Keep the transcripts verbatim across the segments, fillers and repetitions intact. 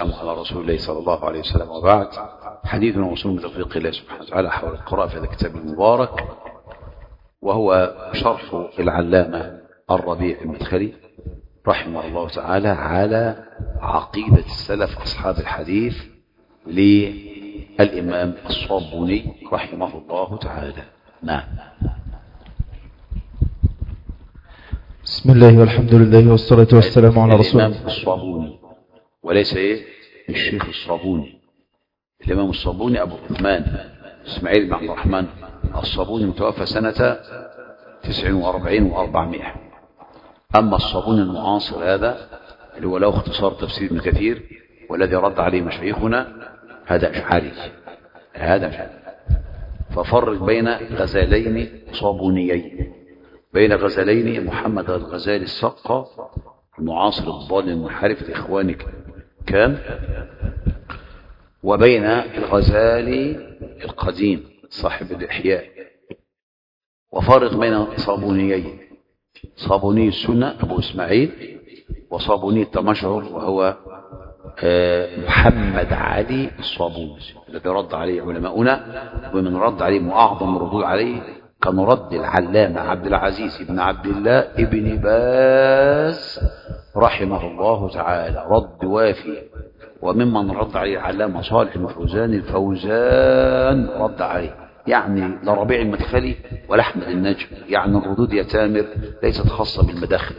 على رسول الله صلى الله عليه وسلم، وبعد. حديثنا وصول بتوفيق الله سبحانه وتعالى حول القراءة في هذا الكتاب المبارك، وهو شرح العلامة الربيع المدخلي رحمه الله تعالى على عقيدة السلف أصحاب الحديث للإمام الصابوني رحمه الله تعالى. نعم. بسم الله والحمد لله والصلاة والسلام على رسول الله. الإمام الصابوني وليس إيه الشيخ الصابوني. الإمام الصابوني أبو عثمان إسماعيل بن عبد الرحمن الصابوني متوفى سنة تسع وأربعين وأربعمائة. أما الصابوني المعاصر هذا اللي هو له اختصار تفسير ابن كثير والذي رد عليه مشايخنا هذا أشعري، هذا أشعري. ففرق بين غزالين صابونيين، بين غزالين محمد الغزالي السقا المعاصر الضال المنحرف الإخواني كان، وبين الغزالي القديم صاحب الإحياء. وفرق بين صابونيين، صابوني السنة أبو إسماعيل، وصابوني التمشهر وهو محمد علي الصابوني الذي رد عليه علماؤنا، ومن رد عليه وأعظم الردود عليه كان رد العلامة عبد العزيز بن عبد الله ابن باز رحمه الله تعالى، رد وافي. وممن رد عليه العلامة صالح الفوزان الفوزان رد عليه، يعني لا ربيع المدخلي ولا أحمد النجم، يعني الردود يا تامر ليست خاصة بالمداخل.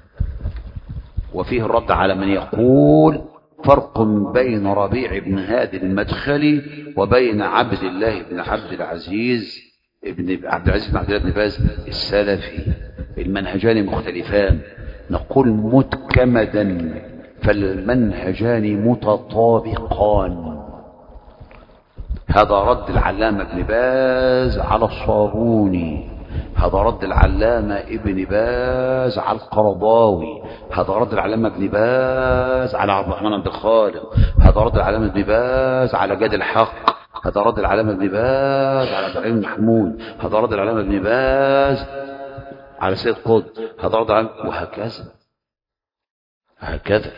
وفيه الرد على من يقول فرق بين ربيع بن هادي المدخلي وبين عبد الله بن عبد العزيز ابن عبد العزيز بن عبد الله بن باز السلفي، المنهجان مختلفان. نقول متكمدا فالمنهجان متطابقان. هذا رد العلامة ابن باز على الصابوني، هذا رد العلامة ابن باز على القرضاوي، هذا رد العلامة ابن باز على عبد الرحمن عبد الخالق، هذا رد العلامة ابن باز على جاد الحق، هذا رد العلامة ابن باز على عبد الرحيم محمود، هذا رد العلامة ابن باز على سيد قطب، هذا رد العلامة، وهكذا هكذا.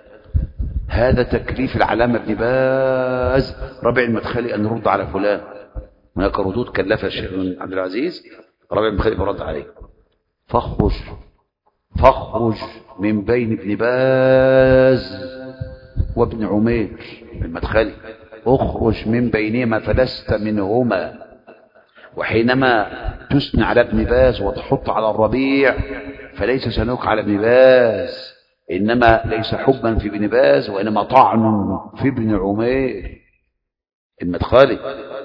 هذا تكليف العلامة ابن باز ربيع المدخلي أن يرد على فلان. هناك ردود كلفها الشيخ عبد العزيز ربيع المدخلي برد عليه. فاخرج فاخرج من بين ابن باز وابن عمير المدخلي، اخرج من بينهما فلست منهما. وحينما تثني على ابن باز وتحط على الربيع فليس سنوك على ابن باز، إنما ليس حبا في ابن باز وإنما طعن في ابن عمير المدخلي.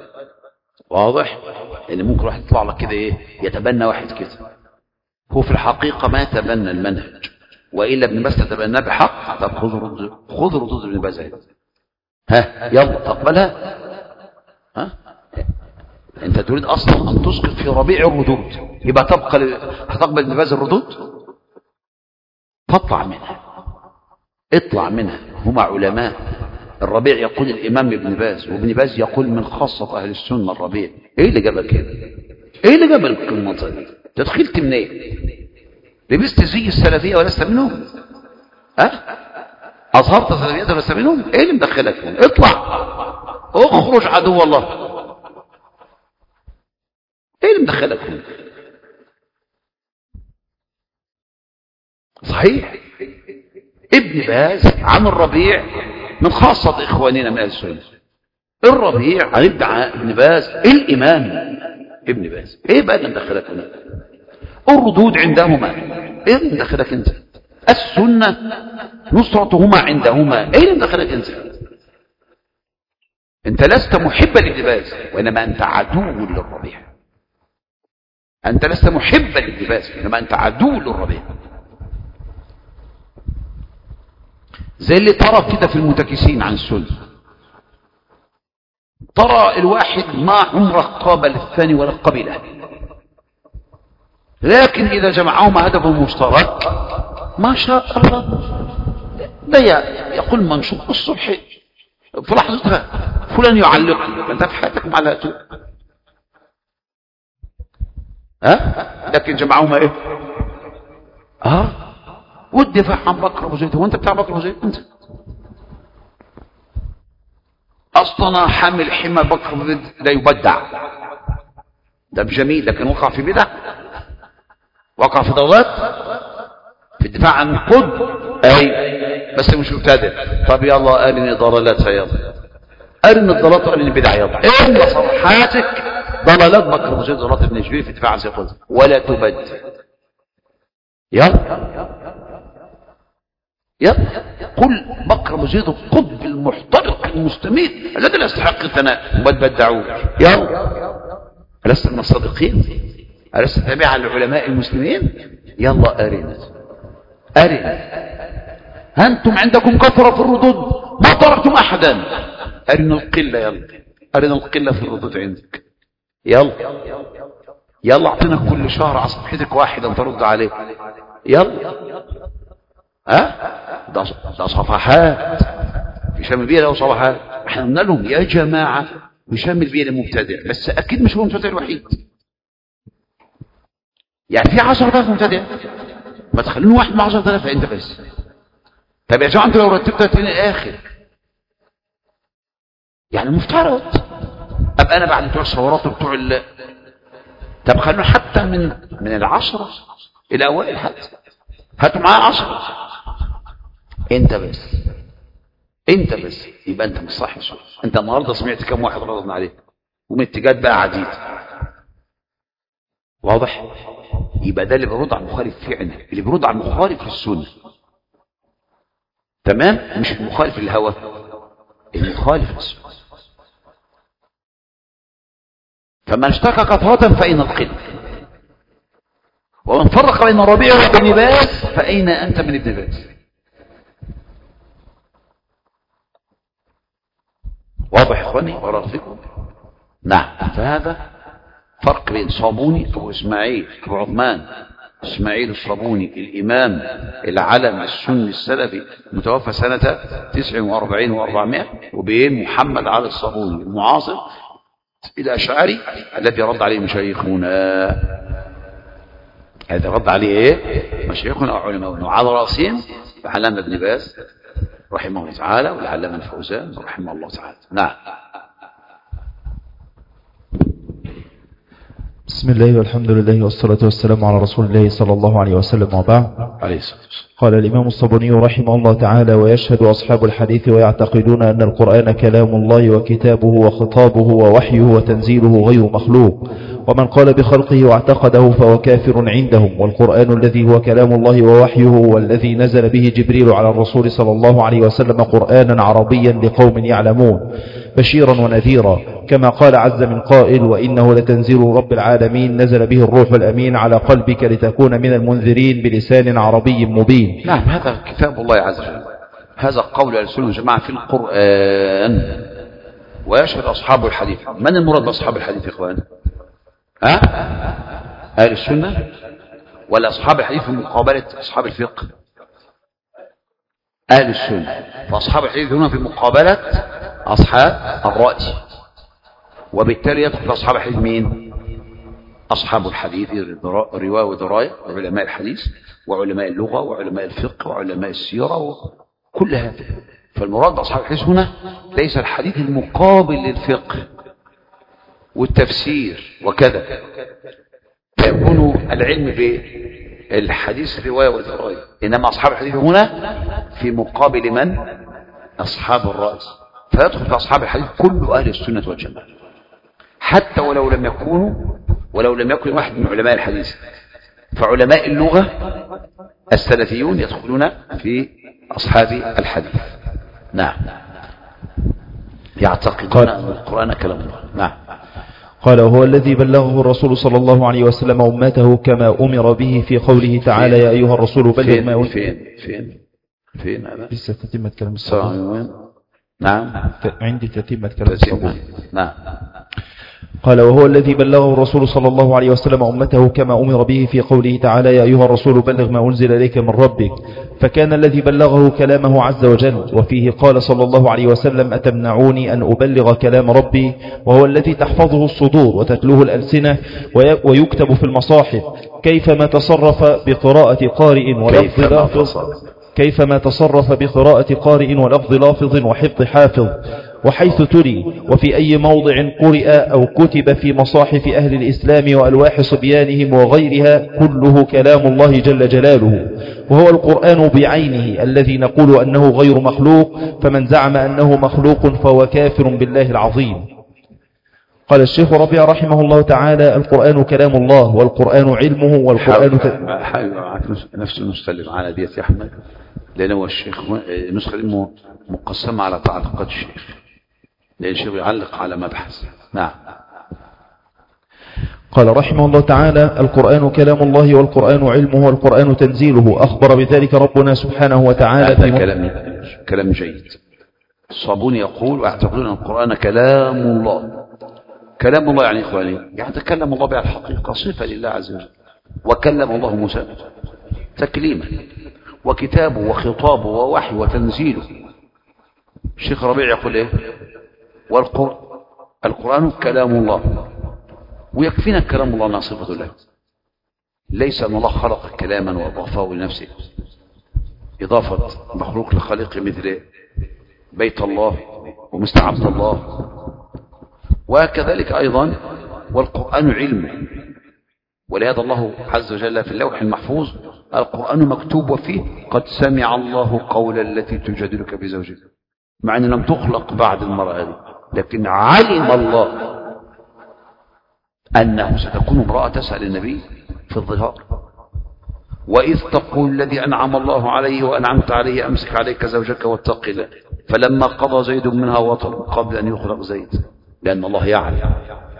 واضح؟ إن ممكن واحد يطلع لك كده إيه يتبنى واحد كده، هو في الحقيقة ما يتبنى المنهج، وإلا ابن باز تتبناه بحق. طب خذ ردود خذ ردود ابن باز، ها يلا تقبلها. ها أنت تريد أصلا أن تسقط في ربيع الردود، يبقى تبقى ل... هتقبل ابن باز الردود؟ فاطلع منها، اطلع منها. هما علماء. الربيع يقول الإمام ابن باز، وابن باز يقول من خاصة أهل السنة الربيع. إيه اللي جابك كده؟ إيه اللي جابك المنطقة دي؟ تدخلت منين؟ لبست زي السلفية ولست منهم؟ ها؟ أظهرت سلفية ولست منهم؟ إيه اللي مدخلك فيهم؟ اطلع اخرج عدو الله. إيه اللي مدخلك فيهم؟ صحيح ابن باز عن الربيع من خاصة إخواننا من أهل السنة. الربيع عن ابن باز الإمام ابن باز. إيه بقى اللي مدخلك هنا؟ الردود عندهما. إيه اللي مدخلك أنت؟ السنة نصرتهما عندهما. إيه اللي مدخلك أنت؟ أنت لست محبا لابن باز وإنما أنت عدو للربيع. أنت لست محبا لابن باز إنما أنت عدو للربيع. زي اللي ترى كده في المتكسين عن السنة، ترى الواحد ما عمره قابل الثاني ولا قبله، لكن إذا جمعهما هدف مشترك ما شاء الله لا يقول منشوط الصبح في لحظتها فلان يعلق أنت في حياتك معلقته. ها لكن جمعهما إيه؟ ها والدفاع عن بكر أبو زيد. هو أنت بتاع بكر أبو زيد؟ أنت أصلا حامل حمى بكر لا يبدع، ده جميل، لكن وقع في بدع، وقع في ضلالات في الدفاع عن القطب، أي بس مش مبتدع. طب يلا أرني ضلالاتها، يلا أرني الضلالات وأرني البدع، يلا إن صفحاتك ضلالات بكر بن زيد ضلالات ابن جبير في الدفاع عن سيد القدس ولا تبدع. يلا يلا قل بكر بن زيد القطب المحترق المستميت الذي لا يستحق الثناء وما تبدعوه. يلا ألست من الصادقين؟ ألست تابعا لعلماء المسلمين؟ يلا أرنا أرنا. أنتم عندكم كثرة في الردود ما تركتم أحدا، أرنا القلة، يلا أرنا القلة في الردود عندك. يلا يلا اعطينا كل شهر على صفحتك واحدة ترد عليه. يلا ها ده ده صفحات. هشام البيئة له صفحات. احنا قلنا لهم يا جماعة هشام البيئة مبتدع، بس أكيد مش هو المبتدع الوحيد، يعني في عشرة آلاف مبتدع، ما تخلون واحد مع عشرة آلاف أنت بس. طب يا جماعة انت لو رتبتها تاني الآخر يعني مفترض أبقى أنا بعد بتوع الصورات وبتوع ال طب خلونا حتى من من العشرة الأوائل، حتى هاتوا معاه عشرة أنت بس، أنت بس، يبقى أنت مش صح. أنت النهاردة سمعت كم واحد غضبنا عليك ومن اتجاهات بقى عديد، واضح؟ يبقى ده اللي بيرد على المخالف فعلا، اللي بيرد على المخالف في السنة، تمام؟ مش المخالف الهوى، المخالف السنة. فمن اشتكى كثرة فأين القلة، ومن فرق بين الربيع وابن باز فأين أنت من ابن باز؟ واضح يا اخواني ورافقكم؟ نعم. فهذا فرق بين صابوني أبو إسماعيل أبو عثمان إسماعيل الصابوني الإمام العلم السني السلفي متوفى سنة تسع وأربعين وأربعمائة، وبين محمد علي الصابوني المعاصر الأشعري الذي رد عليه مشايخنا. هذا رد عليه ايه؟ مشايخنا وعلماؤنا، وعلى راسهم العلامة ابن باز رحمه الله تعالى والعلامة الفوزان رحمه الله تعالى. نعم. بسم الله والحمد لله والصلاة والسلام على رسول الله صلى الله عليه وسلم، وبعد. عليه الصلاة والسلام. قال الإمام الصابوني رحمه الله تعالى: ويشهد أصحاب الحديث ويعتقدون أن القرآن كلام الله وكتابه وخطابه ووحيه وتنزيله غير مخلوق، ومن قال بخلقه واعتقده فهو كافر عندهم. والقرآن الذي هو كلام الله ووحيه والذي نزل به جبريل على الرسول صلى الله عليه وسلم قرآنا عربيا لقوم يعلمون بشيرا ونذيرا، كما قال عز من قائل: وإنه لتنزيل رب العالمين نزل به الروح الأمين على قلبك لتكون من المنذرين بلسان عربي مبين. نعم، هذا كتاب الله عز وجل، هذا قول أهل السنة والجماعة في القرآن. ويشهد أصحاب الحديث. من المراد بأصحاب الحديث يا إخوان؟ ها؟ أهل السنة ولا أصحاب الحديث في مقابلة أصحاب الفقه؟ أهل السنة. فأصحاب الحديث هنا في مقابلة أصحاب الرأي، وبالتالي يدخل في أصحاب الحديث مين؟ أصحاب الحديث رواية ودراية، وعلماء الحديث وعلماء اللغة وعلماء الفقه وعلماء السيرة وكل هذا. فالمراد بأصحاب الحديث هنا ليس الحديث المقابل للفقه والتفسير وكذا، فيكون العلم بالحديث رواية ودراية، إنما أصحاب الحديث هنا في مقابل من؟ أصحاب الرأس. فيدخل في أصحاب الحديث كل أهل السنة والجماعة، حتى ولو لم يكونوا ولو لم يكن واحد من علماء الحديث. فعلماء اللغة السلفيون يدخلون في أصحاب الحديث. نعم، يعتقدون أن القرآن كلام الله. نعم. قال: وهو الذي بلغه الرسول صلى الله عليه وسلم أمته كما أمر به في قوله تعالى: يا أيها الرسول بلغ ما أنزل. فين فين فين أنا لسه تتمة كلام الصحابة. نعم، عندي تتمة كلام الصحابة. نعم. قال: وهو الذي بلغه الرسول صلى الله عليه وسلم أمته كما أمر به في قوله تعالى: يا أيها الرسول بلغ ما أنزل إليك من ربك. فكان الذي بلغه كلامه عز وجل. وفيه قال صلى الله عليه وسلم: أتمنعوني أن أبلغ كلام ربي؟ وهو الذي تحفظه الصدور وتتلوه الألسنة ويكتب في المصاحف، كيفما تصرف بقراءة قارئ ولفظ لافظ كيفما تصرف بقراءة قارئ ولفظ لافظ وحفظ حافظ. وحيث تلي وفي أي موضع قرئ أو كتب في مصاحف أهل الإسلام وألواح صبيانهم وغيرها كله كلام الله جل جلاله، وهو القرآن بعينه الذي نقول أنه غير مخلوق، فمن زعم أنه مخلوق فهو كافر بالله العظيم. قال الشيخ ربيع رحمه الله تعالى: القرآن كلام الله، والقرآن علمه، والقرآن حاول نفس المستلم على ديت يا أحمد، لأن هو الشيخ نسخة علمه مقسمة على تعليقات الشيخ، لأن الشيخ يعلق على مبحث. نعم. قال رحمه الله تعالى: القرآن كلام الله، والقرآن علمه، والقرآن تنزيله. أخبر بذلك ربنا سبحانه وتعالى. هذا كلام كلام جيد. الصابوني يقول: ويعتقدون أن القرآن كلام الله. كلام الله يعني إخواني يعني تكلم الله بها الحقيقة، صفة لله عز وجل. وكلم الله موسى تكليما، وكتابه وخطابه ووحي وتنزيله. الشيخ ربيع يقول إيه؟ والقرآن القرآن كلام الله، ويكفينا كلام الله أنها صفة له، ليس أن الله خلق كلاما وأضافه لنفسه، إضافة مخلوق لخالق مثل بيت الله ومستعبد الله. وكذلك أيضا والقرآن علمه، ولهذا الله عز وجل في اللوح المحفوظ: القرآن مكتوب وفيه قد سمع الله قول التي تجادلك في زوجها، مع أن لم تخلق بعد المرأة هذه، لكن علم الله أنه ستكون امرأة تسأل النبي في الظهار: وإذ تقول الذي أنعم الله عليه وأنعمت عليه أمسك عليك زوجك واتق الله، فلما قضى زيد منها وطر قبل أن يخلق زيد، لأن الله يعلم.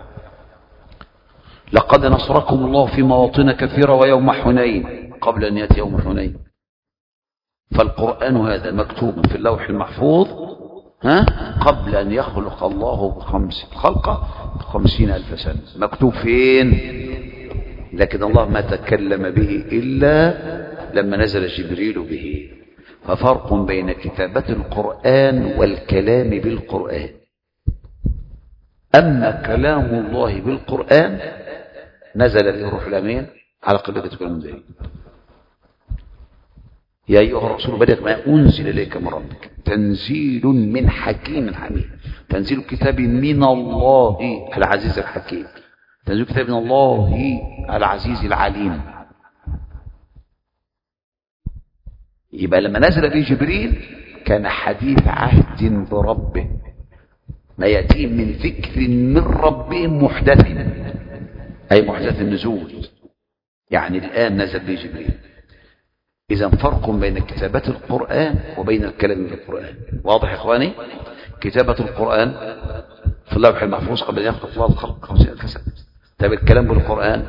لقد نصركم الله في مواطن كثيرة ويوم حنين قبل أن يأتي يوم حنين. فالقرآن هذا مكتوب في اللوح المحفوظ ها قبل أن يخلق الله بخمس خلقة خمسين ألف سنة. مكتوب فين؟ لكن الله ما تكلم به إلا لما نزل جبريل به. ففرق بين كتابة القرآن والكلام بالقرآن. أما كلام الله بالقرآن نزل به الروح الأمين على قلبك كل منزل. يا أيها الرسول بلغ ما أنزل إليك من ربك تنزيل من حكيم حميد. تنزيل الكتاب من الله العزيز الحكيم، تنزيل الكتاب من الله العزيز العليم. يبقى لما نزل به جبريل كان حديث عهد بربه، ما يأتيه من ذكر من ربه محدث، أي محدث النزول، يعني الآن نزل به جبريل. إذا فرق بين كتابة القرآن وبين الكلام بالقرآن. واضح يا إخواني؟ كتابة القرآن في اللوح المحفوظ قبل أن يخلق الله الخلق خمسين ألف سنة. طيب الكلام بالقرآن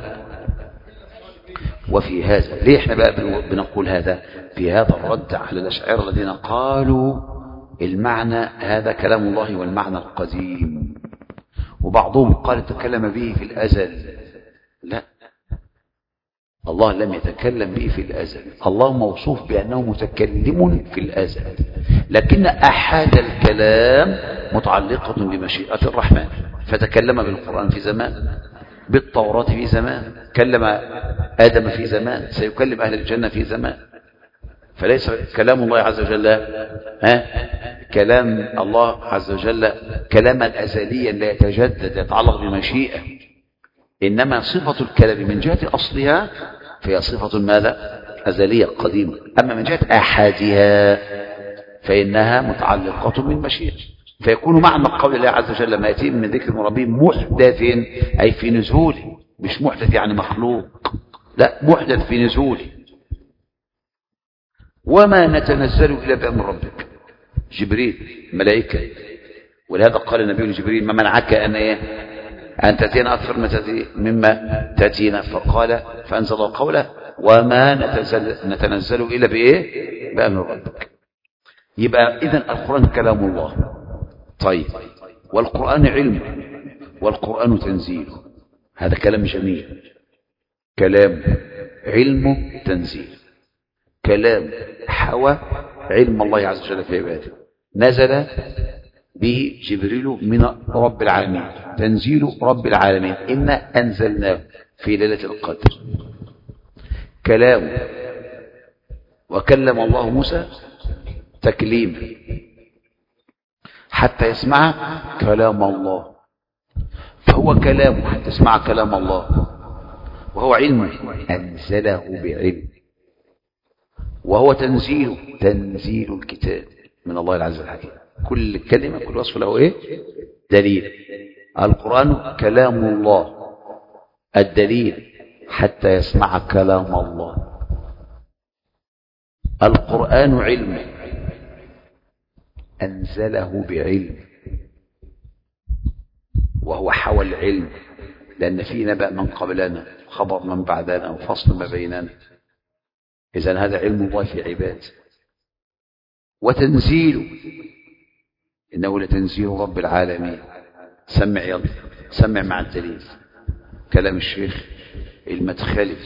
وفي هذا ليه احنا بقى بنقول هذا؟ في هذا الرد على الأشاعرة الذين قالوا المعنى هذا كلام الله والمعنى القديم، وبعضهم قال تكلم به في الأزل. لا، الله لم يتكلم به في الأزل، الله موصوف بأنه متكلم في الأزل، لكن أحد الكلام متعلقة بمشيئة الرحمن، فتكلم بالقرآن في زمان، بالتوراة في زمان، كلم آدم في زمان، سيكلم أهل الجنة في زمان. فليس كلام الله عز وجل ها كلام الله عز وجل كلاما أزليا لا يتجدد يتعلق بمشيئة، إنما صفة الكلام من جهة أصلها فهي صفة ماذا؟ أزلية قديمة. أما من جهة أحادها فإنها متعلقة بالمشيئة، فيكون معنى قول الله عز وجل ما يأتي من ذكر ربه محدث أي في نزوله، مش محدث يعني مخلوق، لا، محدث في نزوله. وما نتنزل إلا بأمر ربك. جبريل ملائكة، ولهذا قال النبي لجبريل: ما منعك أن إيه؟ أن تأتينا أكثر مما تأتينا؟ فقال فأنزل الله قوله: وما نتنزل, نتنزل إلا بإيه؟ بأمر ربك. يبقى إذن القرآن كلام الله. طيب، والقرآن علم، والقرآن تنزيل. هذا كلام جميل، كلام علمه تنزيل، كلام حوى علم الله عز وجل في عباده، نزل به جبريل من رب العالمين، تنزيل رب العالمين، إنا أنزلناه في ليلة القدر. كلام، وكلم الله موسى تكليما. حتى يسمع كلام الله، فهو كلامه حتى يسمع كلام الله، وهو علم أنزله بعلم، وهو تنزيل تنزيل الكتاب من الله العز الحكيم. كل كلمة كل وصف له إيه؟ دليل. القرآن كلام الله، الدليل حتى يسمع كلام الله. القرآن علم أنزله بعلم، وهو حوى العلم، لأن فيه نبأ من قبلنا خبر من بعدنا وفصل ما بيننا. إذن هذا علم الله في عباد. وتنزيله إنه لتنزيل رب العالمين. سمع يلا سمع مع الدليل كلام الشيخ المدخلي،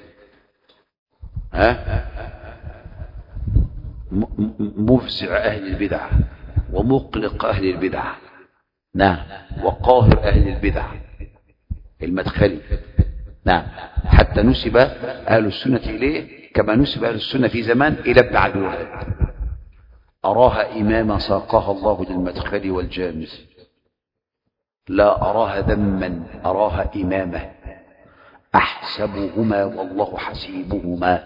ها مفزع أهل البدع ومقلق أهل البدع، نعم، وقاهر أهل البدع المدخلي، نعم، حتى نسب أهل السنة إليه كما نسب أهل السنة في زمان إلى ابن عبد الوهاب. أراها إماما ساقها الله للمدخل والجامز، لا أراها ذما، أراها إمامة أحسبهما والله حسيبهما.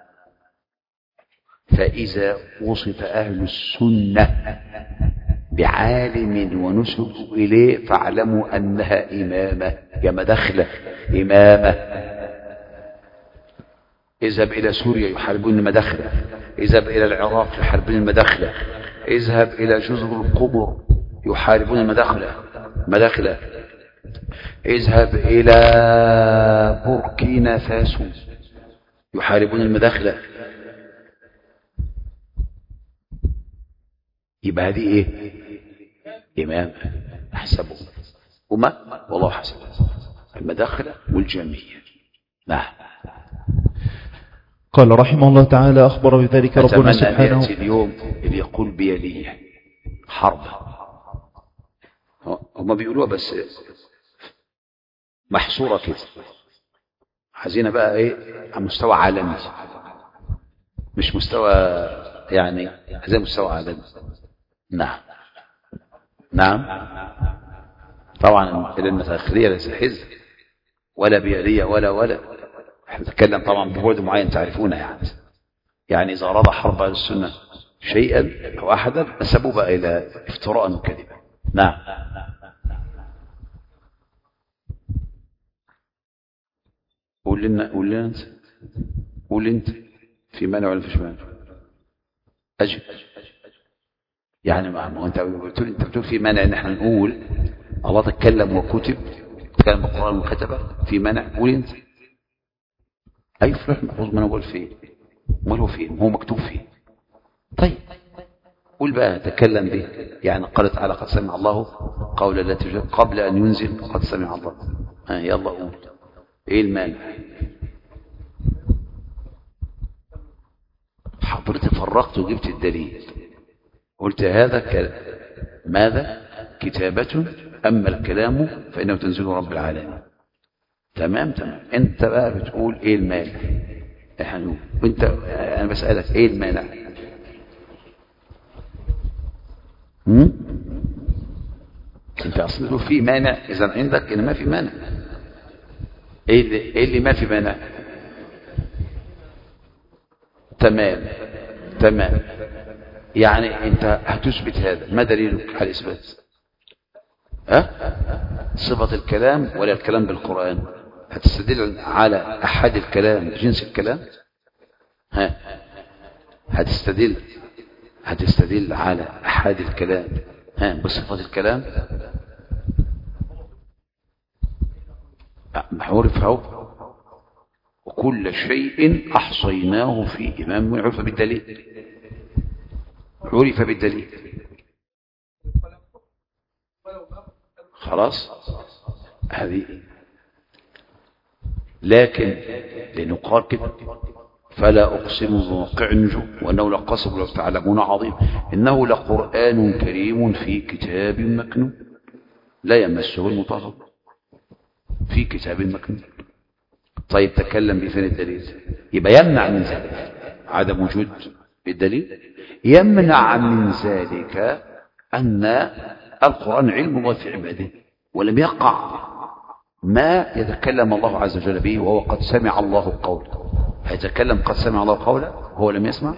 فإذا وصف أهل السنة بعالم ونسبوا إليه فاعلموا أنها إمامة، يا مدخلة إمامة. اذهب إلى سوريا يحاربون المدخلة، اذهب إلى العراق يحاربون المدخلة، اذهب إلى جزر القبر يحاربون المدخلة مداخلة، اذهب إلى بوركينا فاسو يحاربون المداخلة. يبقى هذه ايه؟ إمام أحسبه وما والله حسب المداخلة والجامية. نعم. قال رحمه الله تعالى أخبر بذلك ربنا سبحانه. أتمنى أن اليوم اللي يقول بيليه حرب، هم بيقولوها بس محصورة كده، عايزينها بقى ايه على مستوى عالمي، مش مستوى يعني زي مستوى عالمي. نعم نعم طبعا المتأخرية ليس حزب ولا بيالية ولا ولا احنا نتكلم طبعا ببعد معين تعرفونه. يعني يعني إذا أراد حرب على السنة شيئا أو أحدا نسبوا بقى إلى افتراء وكذبا. نعم. قول لنا قول لنا انت قول انت في مانع ولا فيش مانع؟ أجل يعني ما هو انت بتقول انت بتقول في مانع ان احنا نقول الله تكلم وكتب، تكلم بالقرآن وكتبه، في مانع؟ قول انت. اي فلح محفوظ ما انا بقول فين؟ امال هو فين؟ هو مكتوب فين؟ طيب قول بقى تكلم به. يعني قال تعالى قد سمع الله قول التي قبل ان ينزل قد سمع الله. ها يلا قول ايه المانع؟ حضرتك فرقت وجبت الدليل، قلت هذا كلام. ماذا؟ كتابة، أما الكلام فإنه تنزيل رب العالمين. تمام تمام. انت بقى بتقول ايه المانع؟ احنا وانت انا بسألك ايه المانع؟ هم؟ انت اصلا في مانع، اذا عندك ان ما في مانع. ايه اللي, إيه اللي ما في مانع؟ تمام تمام. يعني انت هتثبت هذا، ما دليلك على الاثبات؟ ها؟ صفة الكلام ولا الكلام بالقرآن؟ هتستدل على احد الكلام جنس الكلام؟ ها؟ هتستدل هتستدل على احد الكلام ها بصفة الكلام؟ عرف اهو وكل شيء احصيناه في امام عرف بالدليل، عرف بالدليل. خلاص هذه. لكن لنقال كده فلا أقسم بموقع النجوم وأنه لقسم لو تعلمون عظيم إنه لقرآن كريم في كتاب مكنون لا يمسه المطهر، في كتاب مكنون. طيب تكلم بفين الدليل؟ يبقى يمنع من ذلك عدم وجود الدليل، يمنع من ذلك أن القرآن علم الله في عباده، ولم يقع ما يتكلم الله عز وجل به وهو قد سمع الله قوله. هيتكلم قد سمع الله قوله هو لم يسمع،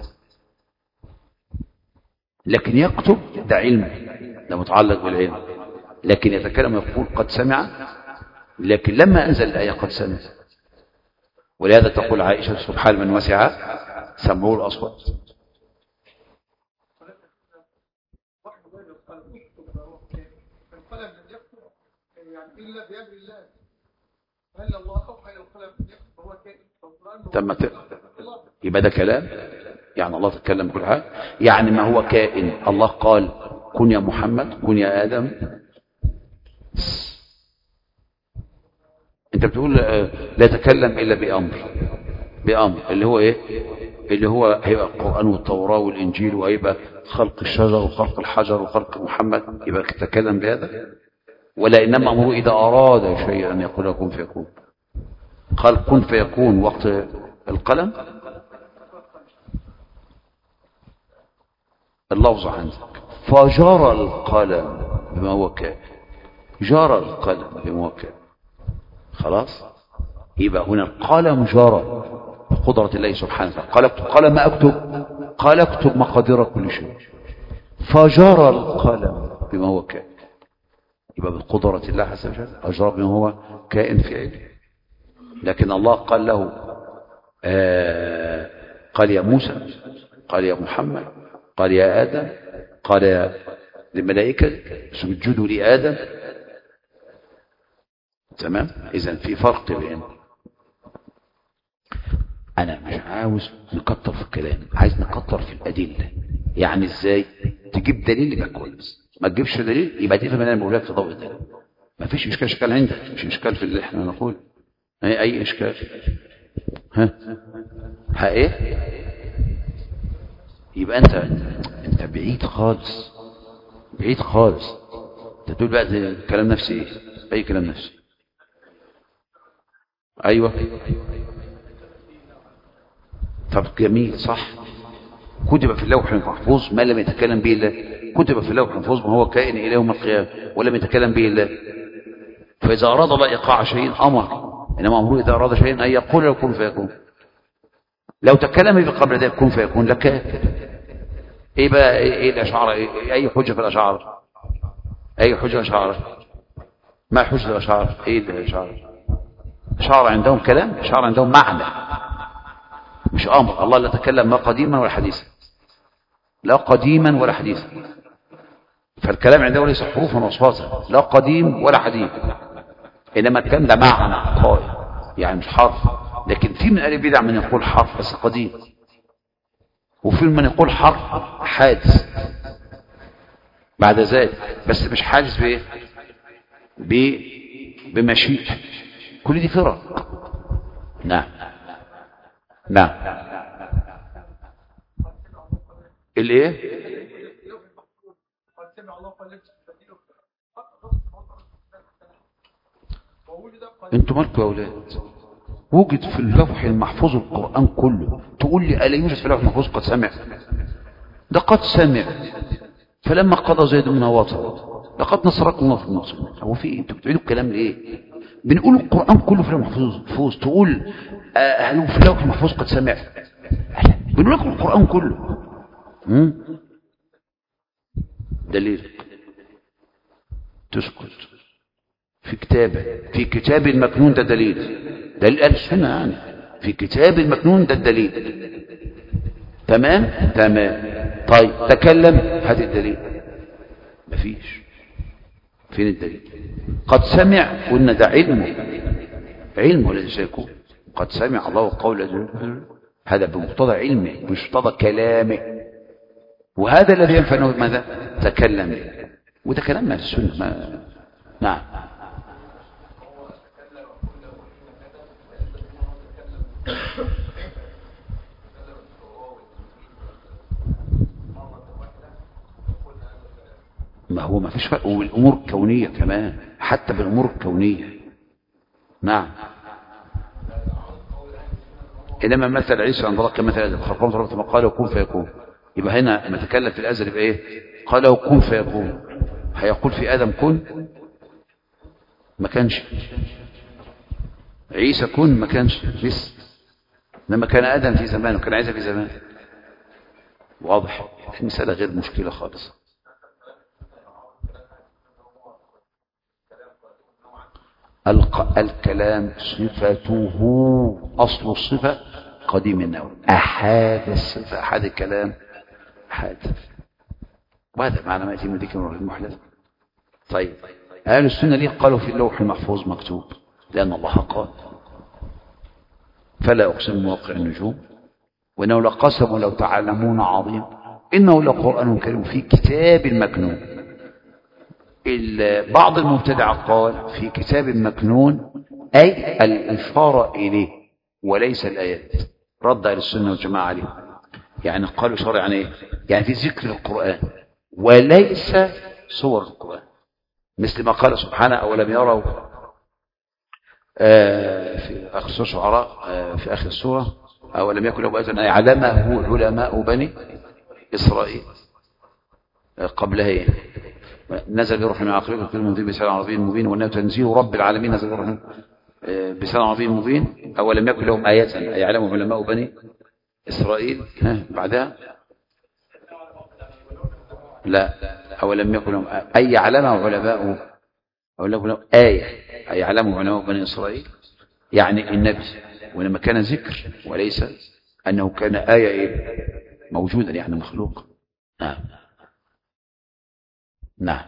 لكن يكتب ده علم، ده متعلق بالعلم، لكن يتكلم يقول قد سمع، لكن لما أنزل الآية قد سمع. ولهذا تقول عائشة سبحان من وسع سمعه الأصوات. إلا بأمر الله، هل الله أوحى إلى القلم أن يكتب وهو كائن؟ تم ت... يبقى ده كلام، يعني الله تتكلم كل حاجة، يعني ما هو كائن. الله قال كن يا محمد، كن يا آدم. انت بتقول لا يتكلم إلا بأمر، بأمر اللي هو ايه؟ اللي هو هيبقى القرآن والتوراة والإنجيل، وهيبقى خلق الشجر وخلق الحجر وخلق محمد، يبقى تتكلم بهذا؟ ولا إنما أمره إذا أراد شيئا أن يقول كن فيكون. قال كن فيكون وقت القلم، اللفظ عندك فجرى القلم بما هو كائن، جرى القلم بما هو كائن، خلاص. يبقى هنا القلم جرى بقدرة الله سبحانه وتعالى. قال اكتب، قال ما أكتب، قال اكتب مقادير كل شيء، فجرى القلم بما هو كائن. يبقى بقدرة الله عز وجل أجرى بما هو كائن في علمه. لكن الله قال له آه قال يا موسى، قال يا محمد، قال يا آدم، قال يا للملائكة اسجدوا لآدم. تمام. إذن في فرق بين، أنا مش عاوز نكتر في الكلام، عايز نكتر في الأدلة. يعني إزاي؟ تجيب دليل يبقى كويس، ما تجيبش دليل يبقى دي فمن بقول لك في ضوء الدليل. ما فيش إشكال، إشكال عندك مش إشكال في اللي إحنا نقول. أي أي إشكال؟ ها ها إيه؟ يبقى أنت أنت بعيد خالص، بعيد خالص. أنت تقول بقى كلام نفسي إيه؟ أي كلام نفسي. أيوة. طب جميل، صح. كتب في اللوح المحفوظ ما لم يتكلم به الله، كتب في اللوح المحفوظ ما هو كائن إلى يوم القيامة ولم يتكلم به الله. فإذا أراد الله إيقاع شيء أمر، إنما أمره إذا أراد شيء أن يقول له كن فيكون. لو تكلم به قبل ذلك كن فيكون لكان. إيه بقى إيه الأشعار؟ إيه أي حجة في الأشعار؟ أي حجة الأشعار؟ ما حجة الأشعار؟ إيه الأشعار؟ أشعار عندهم كلام، أشعار عندهم معنى مش أمر. الله لا تكلم لا قديما ولا حديثا، لا قديما ولا حديثا. فالكلام عنده ليس حروفا واصفاتا، لا قديم ولا حديث، انما الكلام ده معنى قائم، يعني مش حرف. لكن في من اهل البدع من يقول حرف بس قديم، وفي من يقول حرف حادث بعد ذلك، بس مش حادث بايه؟ ب بمشيئه. كل دي فرق. نعم نعم. الايه؟ انتوا مالكوا يا اولاد؟ وجد في اللوح المحفوظ القرآن كله، تقول لي ألا يوجد في اللوح المحفوظ قد سمع؟ ده قد سمع، فلما قضى زيد منها وطر لقد نصركم الله في النصر. هو في انتوا بتعيدوا الكلام ليه؟ بنقول القرآن كله في اللوح المحفوظ، تقول هل في اللوح المحفوظ قد سمع؟ بنقول لكم القرآن كله. امم دليل تسكت في كتابه، في كتاب المكنون، ده دليل، دليل أهل السنة يعني، في كتاب المكنون ده الدليل. تمام تمام. طيب تكلم، هات الدليل. مفيش. فين الدليل؟ قد سمع، قلنا ده علمه، علمه الذي سيكون. قد سمع الله قول، هذا بمقتضى علمه مش مقتضى كلامه، وهذا الذي ينفع انه ماذا؟ تكلم به، وده كلام أهل السنة. ما... نعم. ما هو ما فيش فرق، والامور الكونيه كمان، حتى بالامور الكونيه. نعم. انما مثل عيسى عند الله كمثل ادم، خلقهم ضربة ما قال وكون فيكون. يبقى هنا لما تكلم في الازل يبقى ايه؟ قال له كن فيكون، هيقول في آدم كن؟ ما كانش. عيسى كن؟ ما كانش لسه، لما كان آدم في زمان وكان عيسى في زمان. واضح؟ المسألة غير مشكلة خالص. الق... الكلام صفته، أصل الصفة قديم النوع، أحاد الصفة، أحاد الكلام أحاد، وهذا معنى ما يأتي من ذكر المحدث. طيب أهل السنة ليه قالوا في اللوح المحفوظ مكتوب؟ لأن الله قال فلا أقسم بمواقع النجوم وإنه لقسم لو تعلمون عظيم إنه لقرآن كريم في كتاب مكنون. بعض المبتدع قال في كتاب مكنون أي الإشارة إليه وليس الآيات، رد على السنة والجماعة عليه. يعني قالوا إشارة يعني إيه؟ يعني في ذكر القرآن وليس صور القرآن، مثل ما قال سبحانه أولم يروا آه في آخر سورة الشعراء، آه في آخر السورة أولم يكن لهم أجر أن يعلمه علماء بني إسرائيل. آه قبلها إيه؟ نزل بروح من عقله كل منذر بسلام عربي مبين وانه تنزيل رب العالمين نزل بروح بسلام عربي مبين. أولم يكن لهم آيات أن يعلموا علماء بني إسرائيل. ها بعدها لا، أولم يكن لهم أي يعلموا علماء، أولم يكن لهم آية أي يعلموا علماء بني إسرائيل، يعني النبي، ولما كان ذكر وليس أنه كان آية إيه؟ موجودا يعني مخلوق. نعم نعم.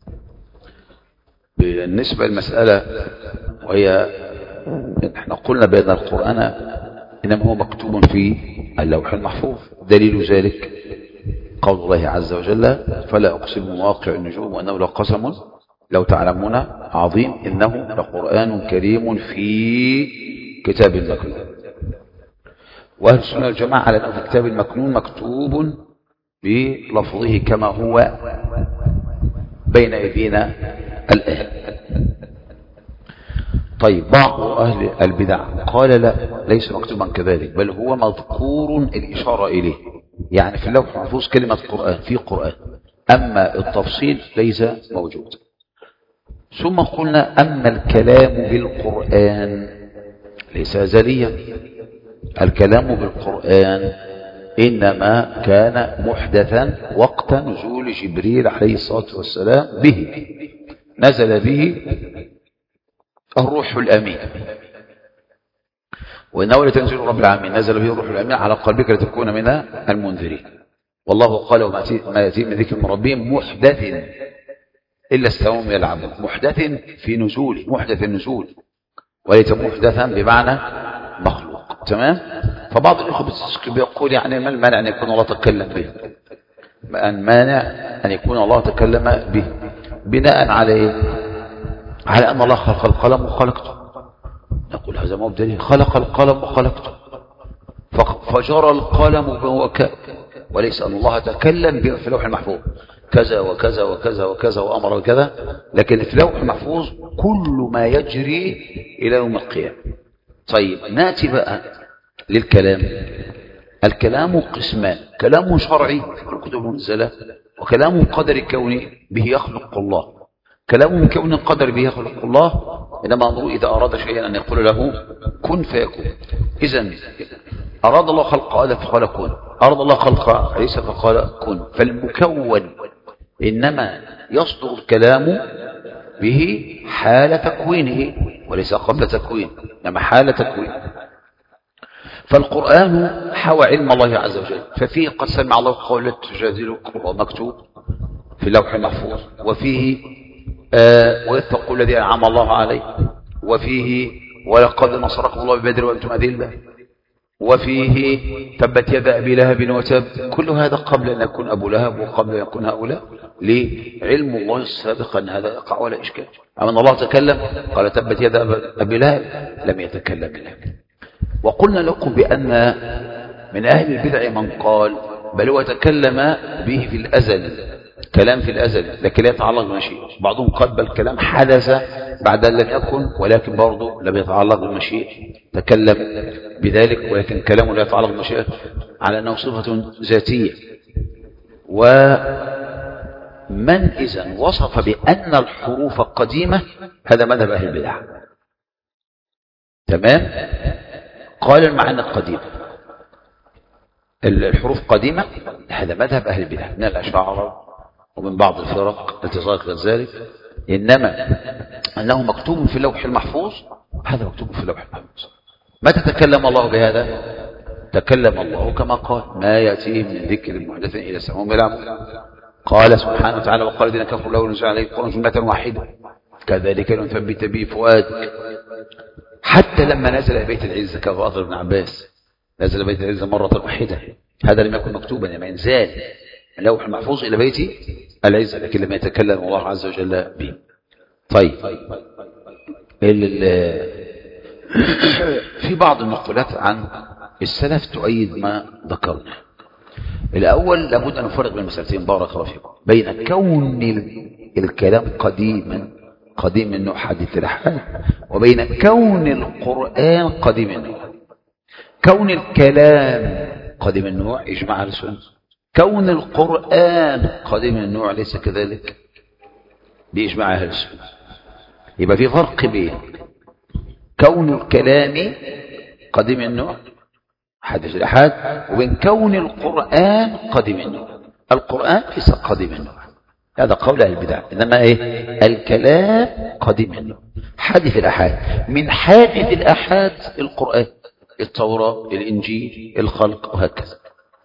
بالنسبة للمسألة وهي احنا قلنا بأن القرآن إنما هو مكتوب في اللوح المحفوظ، دليل ذلك قول الله عز وجل فلا أقسم بمواقع النجوم وأنه لقسم لو تعلمون عظيم إنه لقرآن كريم في كتاب مكنون. وأهل السنة والجماعة على أنه في كتاب المكنون مكتوب بلفظه كما هو بين أيدينا الآن. طيب بعض أهل البدع قال لا، ليس مكتوبا كذلك، بل هو مذكور الإشارة إليه، يعني في اللوح المحفوظ كلمة قرآن في قرآن، أما التفصيل ليس موجود. ثم قلنا أما الكلام بالقرآن ليس أزليا، الكلام بالقرآن إنما كان محدثا وقت نزول جبريل عليه الصلاة والسلام به، نزل به الروح الأمين، وإنه لتنزيل رب العالمين نزل به الروح الأمين على قلبك لتكون من المنذرين. والله قال وما يأتي من ذكر من ربهم محدث إلا استوهم يلعبون، محدث في نزول، محدث النزول، وليس محدثا بمعنى مخلوق. تمام. فبعض الإخوة بيقول يعني ما المانع أن يكون الله تكلم به، ما المانع أن يكون الله تكلم به بناء على إيه؟ على أن الله خلق القلم وخلقته. نقول هذا ما بدليل، خلق القلم وخلقته فجرى القلم وهو كائن، وليس أن الله تكلم به في اللوح المحفوظ كذا وكذا وكذا وكذا وأمر وكذا، لكن في اللوح المحفوظ كل ما يجري إلى يوم القيامة. طيب نأتي بقى للكلام. الكلام قسمان، كلام شرعي في الكتب المنزلة، وكلام قدري كوني به يخلق الله. كلام كون قدر به يخلق الله إنما أمره إذا أراد شيئا أن يقول له كن فيكون. إذن أراد الله خلق آدم فقال كن، أراد الله خلق عيسى فقال كن. فالمكون إنما يصدر الكلام به حال تكوينه وليس قبل تكوين، إنما حال تكوين. فالقرآن حوى علم الله عز وجل، ففيه قد سمع الله قولة تجادلك وهو مكتوب في اللوح المحفوظ، وفيه آه ويتقوا الذي أنعم الله عليه، وفيه ولقد نصركم الله ببدر وأنتم أذلة، وفيه تبت يد أبي لهب وتب. كل هذا قبل أن يكون أبو لهب وقبل أن يكون هؤلاء، لعلم الله السابق أن هذا يقع ولا إشكال. أما أن الله تكلم قال تبت يد أبي لهب، لم يتكلم لهب. وقلنا لكم بأن من أهل البدع من قال بل هو تكلم به في الأزل، كلام في الأزل لكن لا يتعلق بالمشيئة. بعضهم قال بل الكلام حدث بعد أن لم يكن ولكن برضه لم يتعلق بالمشيئة، تكلم بذلك ولكن كلامه لا يتعلق بالمشيئة على أنه صفة ذاتية. من إذا وصف بأن الحروف قديمة هذا مذهب أهل البدع. تمام. قال المعنى القديم الحروف قديمة هذا مذهب أهل البدع من الأشاعرة ومن بعض الفرق التي ذكرت ذلك. إنما أنه مكتوب في اللوح المحفوظ هذا مكتوب في اللوح المحفوظ. متى تكلم الله بهذا؟ تكلم الله كما قال ما يأتيه من ذكر محدث إلى سمعهم بلعب. قال سبحانه وتعالى وقال الذين كفروا لو نزل عليه القرآن جملة واحدة كذلك نثبت به فؤادك. حتى لما نزل بيت العزة كما أثر ابن عباس نزل بيت العزة مرة واحدة هذا لم يكن مكتوبا لما إنزال اللوح المحفوظ إلى بيت العزة لكن لما يتكلم الله عز وجل به. طيب في بعض النقولات عن السلف تؤيد ما ذكرنا. الأول لابد أن نفرق بين مسألتين بارك الله فيكم بين كون الكلام قديما قديم النوع حديث الأحاد وبين كون القرآن قديم النوع. كون الكلام قديم النوع إجماع أهل السنة. كون القرآن قديم النوع ليس كذلك بإجماع أهل السنة. يبقى في فرق بين كون الكلام قديم النوع حديث الأحاد وبين كون القرآن قديم النوع. القرآن ليس قديم النوع هذا قول أهل البدع إنما إيه الكلام قديم النوع. حديث الأحاد من حادث الأحاد القرآن التوراة الإنجيل الخلق وهكذا.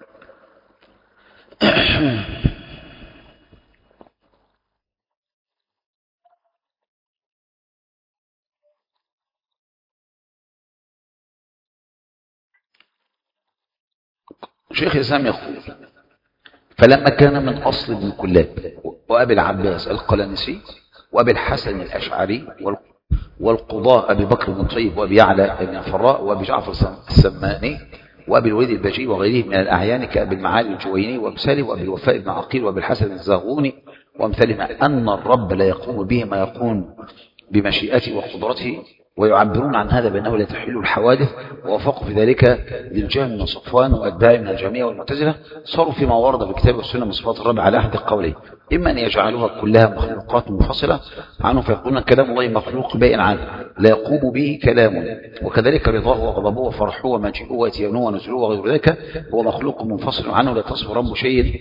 شيخ الإسلام يقول فلما كان من أصل ابن كلاب وأبي العباس القلنسي وأبي الحسن الأشعري والقضاء أبي بكر بن طيب وأبي يعلى بن فراء وأبي جعفر السماني وأبي الوليد البجي وغيره من الأعيان كأبي المعالي الجويني وأمثاله وأبي الوفاء بن عقيل وأبي الحسن الزاغوني وأمثالهم أن الرب لا يقوم به ما يقوم بمشيئته وقدرته ويعبرون عن هذا بأنه لا تحل الحوادث ووافقوا في ذلك للجهم من صفوان وأتباع من الجميع والمعتزلة صاروا فيما ورد في الكتاب والسنة من صفات الرب على أحد القولين إما أن يجعلوها كلها مخلوقات منفصلة عنه فيقولون كلام الله مخلوق بائن عنه لا يقوم به كلام وكذلك رضاه وغضبه وفرحه ومجيئه واتيانه ونزله وغير ذلك هو مخلوق منفصل عنه لا تصف رب شيء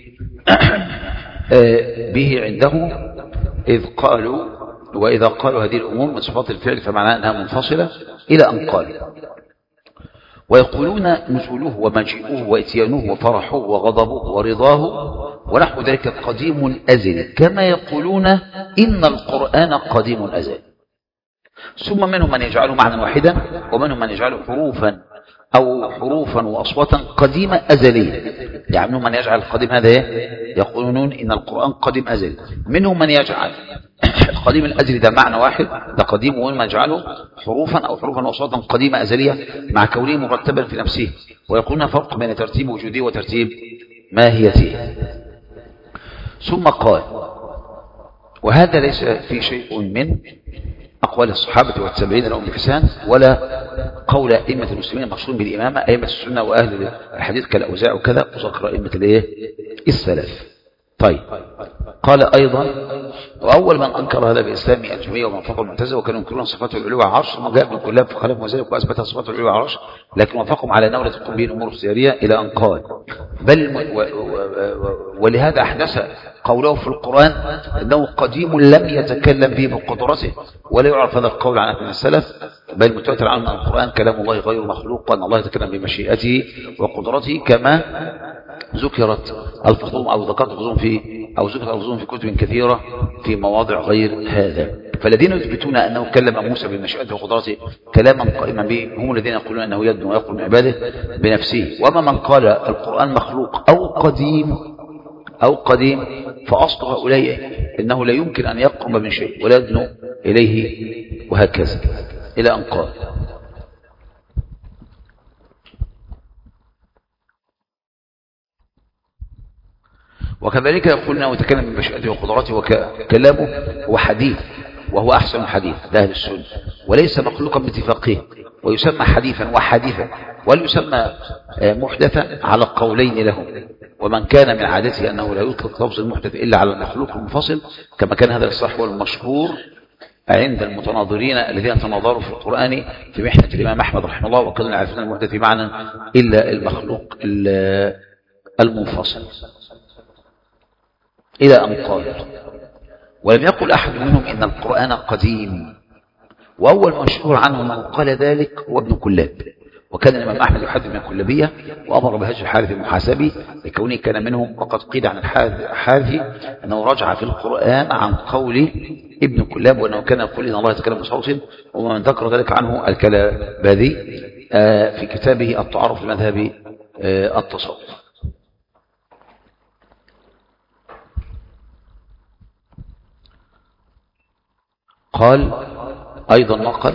به عنده إذ قالوا وإذا قالوا هذه الأمور من صفات الفعل فمعناها أنها منفصلة إلى أن قال ويقولون نزوله ومجيئه وإتيانه وفرحه وغضبه ورضاه ونحو ذلك قديم أزلي كما يقولون إن القرآن قديم أزلي. ثم منهم من يجعله معنى واحدا ومنهم من يجعله حروفا أو حروفا وأصواتا قديمة أزلية يعني منهم من يجعل القديم هذا يقولون إن القرآن قديم أزلي. منهم من يجعل القديم الأزلي ده معنى واحد ده قديم ومن يجعله حروفا أو حروفا وأصواتا قديمة أزلية مع كونه مرتبا في نفسه ويقولون فرق بين ترتيب وجودي وترتيب ماهيته. ثم قال وهذا ليس في شيء من أقوال الصحابة والتابعين لهم بإحسان ولا قول أئمة المسلمين المقصود بالإمامة أئمة السنة وأهل الحديث كالأوزاع وكذا وذكر أئمة الإيه السلف. طيب قال أيضا وأول من أنكر هذا بإسلام الجميع ومن فوق المعتزلة وكانوا ينكرون صفاته العلوى على العرش ثم جاء ابن كلاب فخالفهم وذلك وأثبت صفاته العلوى على العرش لكن وافقهم على نورة تقوم به الأمور اختيارية إلى أن قال بل و و و ولهذا أحدث قوله في القرآن أنه قديم لم يتكلم به بقدرته ولا يعرف هذا القول عن أهل السلف بل متواتر عنه أن القرآن كلام الله غير مخلوق وأن الله يتكلم بمشيئته وقدرته كما ذكرت الفظوم أو ذكرت الفظوم في أو ذكرت الفظوم في كتب كثيرة في مواضع غير هذا. فالذين يثبتون أنه كلم موسى بمشيئته وقدرته كلاما قائما به هم الذين يقولون أنه يد ويقول من عباده بنفسه. وما من قال القرآن مخلوق أو قديم أو قديم فأصل هؤلاء إنه لا يمكن أن يقوم من شيء ولا يدنو إليه وهكذا إلى أن قال وكذلك يقولون وتكلم من مشيئته وقدرته وكلامه هو حديث وهو أحسن حديث لأهل السنة وليس مخلوقا باتفاقه ويسمى حديثا وحديثا وليسمى محدثا على قولين لهم. ومن كان من عادته أنه لا يطلق لفظ المحدث إلا على المخلوق المنفصل، كما كان هذا الصح والمشهور عند المتناظرين الذين تناظروا في القرآن في محنة الإمام أحمد رحمه الله، وكانوا يعرفون المحدث معنى إلا المخلوق المنفصل، إلى أن قال: ولم يقل أحد منهم إن القرآن قديم. وأول مشهور عنه أنه قال ذلك هو ابن كلاب، وكان الإمام أحمد يحدث من الكلابية وأمر بهجر الحارث المحاسبي لكونه كان منهم. وقد قيل عن الحارث أنه رجع في القرآن عن قول ابن كلاب، وأنه كان يقول إن الله يتكلم بصوت، ومن ذكر ذلك عنه الكلاباذي في كتابه التعارف لمذهب التصوف. قال أيضا نقل: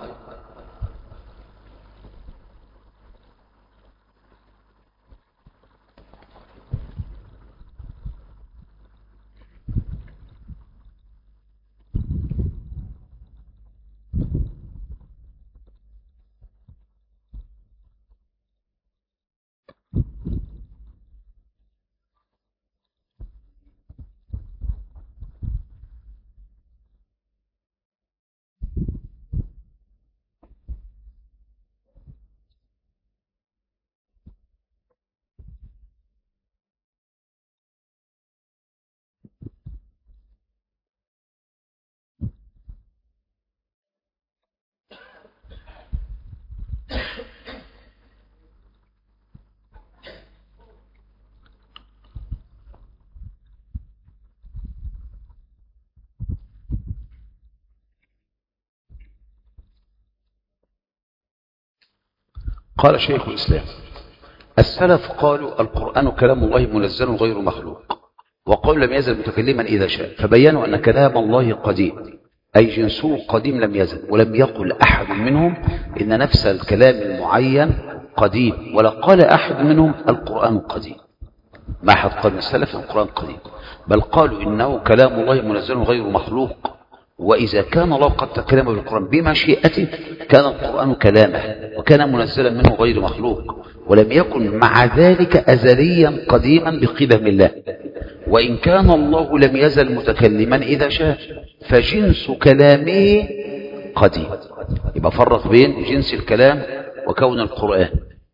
قال شيخ الإسلام: السلف قالوا القرآن كلام الله منزل غير مخلوق، وقالوا لم يزل متكلما إذا شاء، فبينوا أن كلام الله قديم، أي جنسه قديم لم يزل. ولم يقل أحد منهم إن نفس الكلام المعين قديم، ولا قال أحد منهم القرآن قديم. ما حد قال من السلف القرآن قديم، بل قالوا إنه كلام الله منزل غير مخلوق، وإذا كان الله قد تكلم بالقرآن بمشيئته كان القرآن كلامه، وكان منزلا منه غير مخلوق، ولم يكن مع ذلك أزليا قديما بقدم الله. وإن كان الله لم يزل متكلما إذا شاء فجنس كلامه قديم. يبقى فرق بين جنس الكلام وكون القرآن.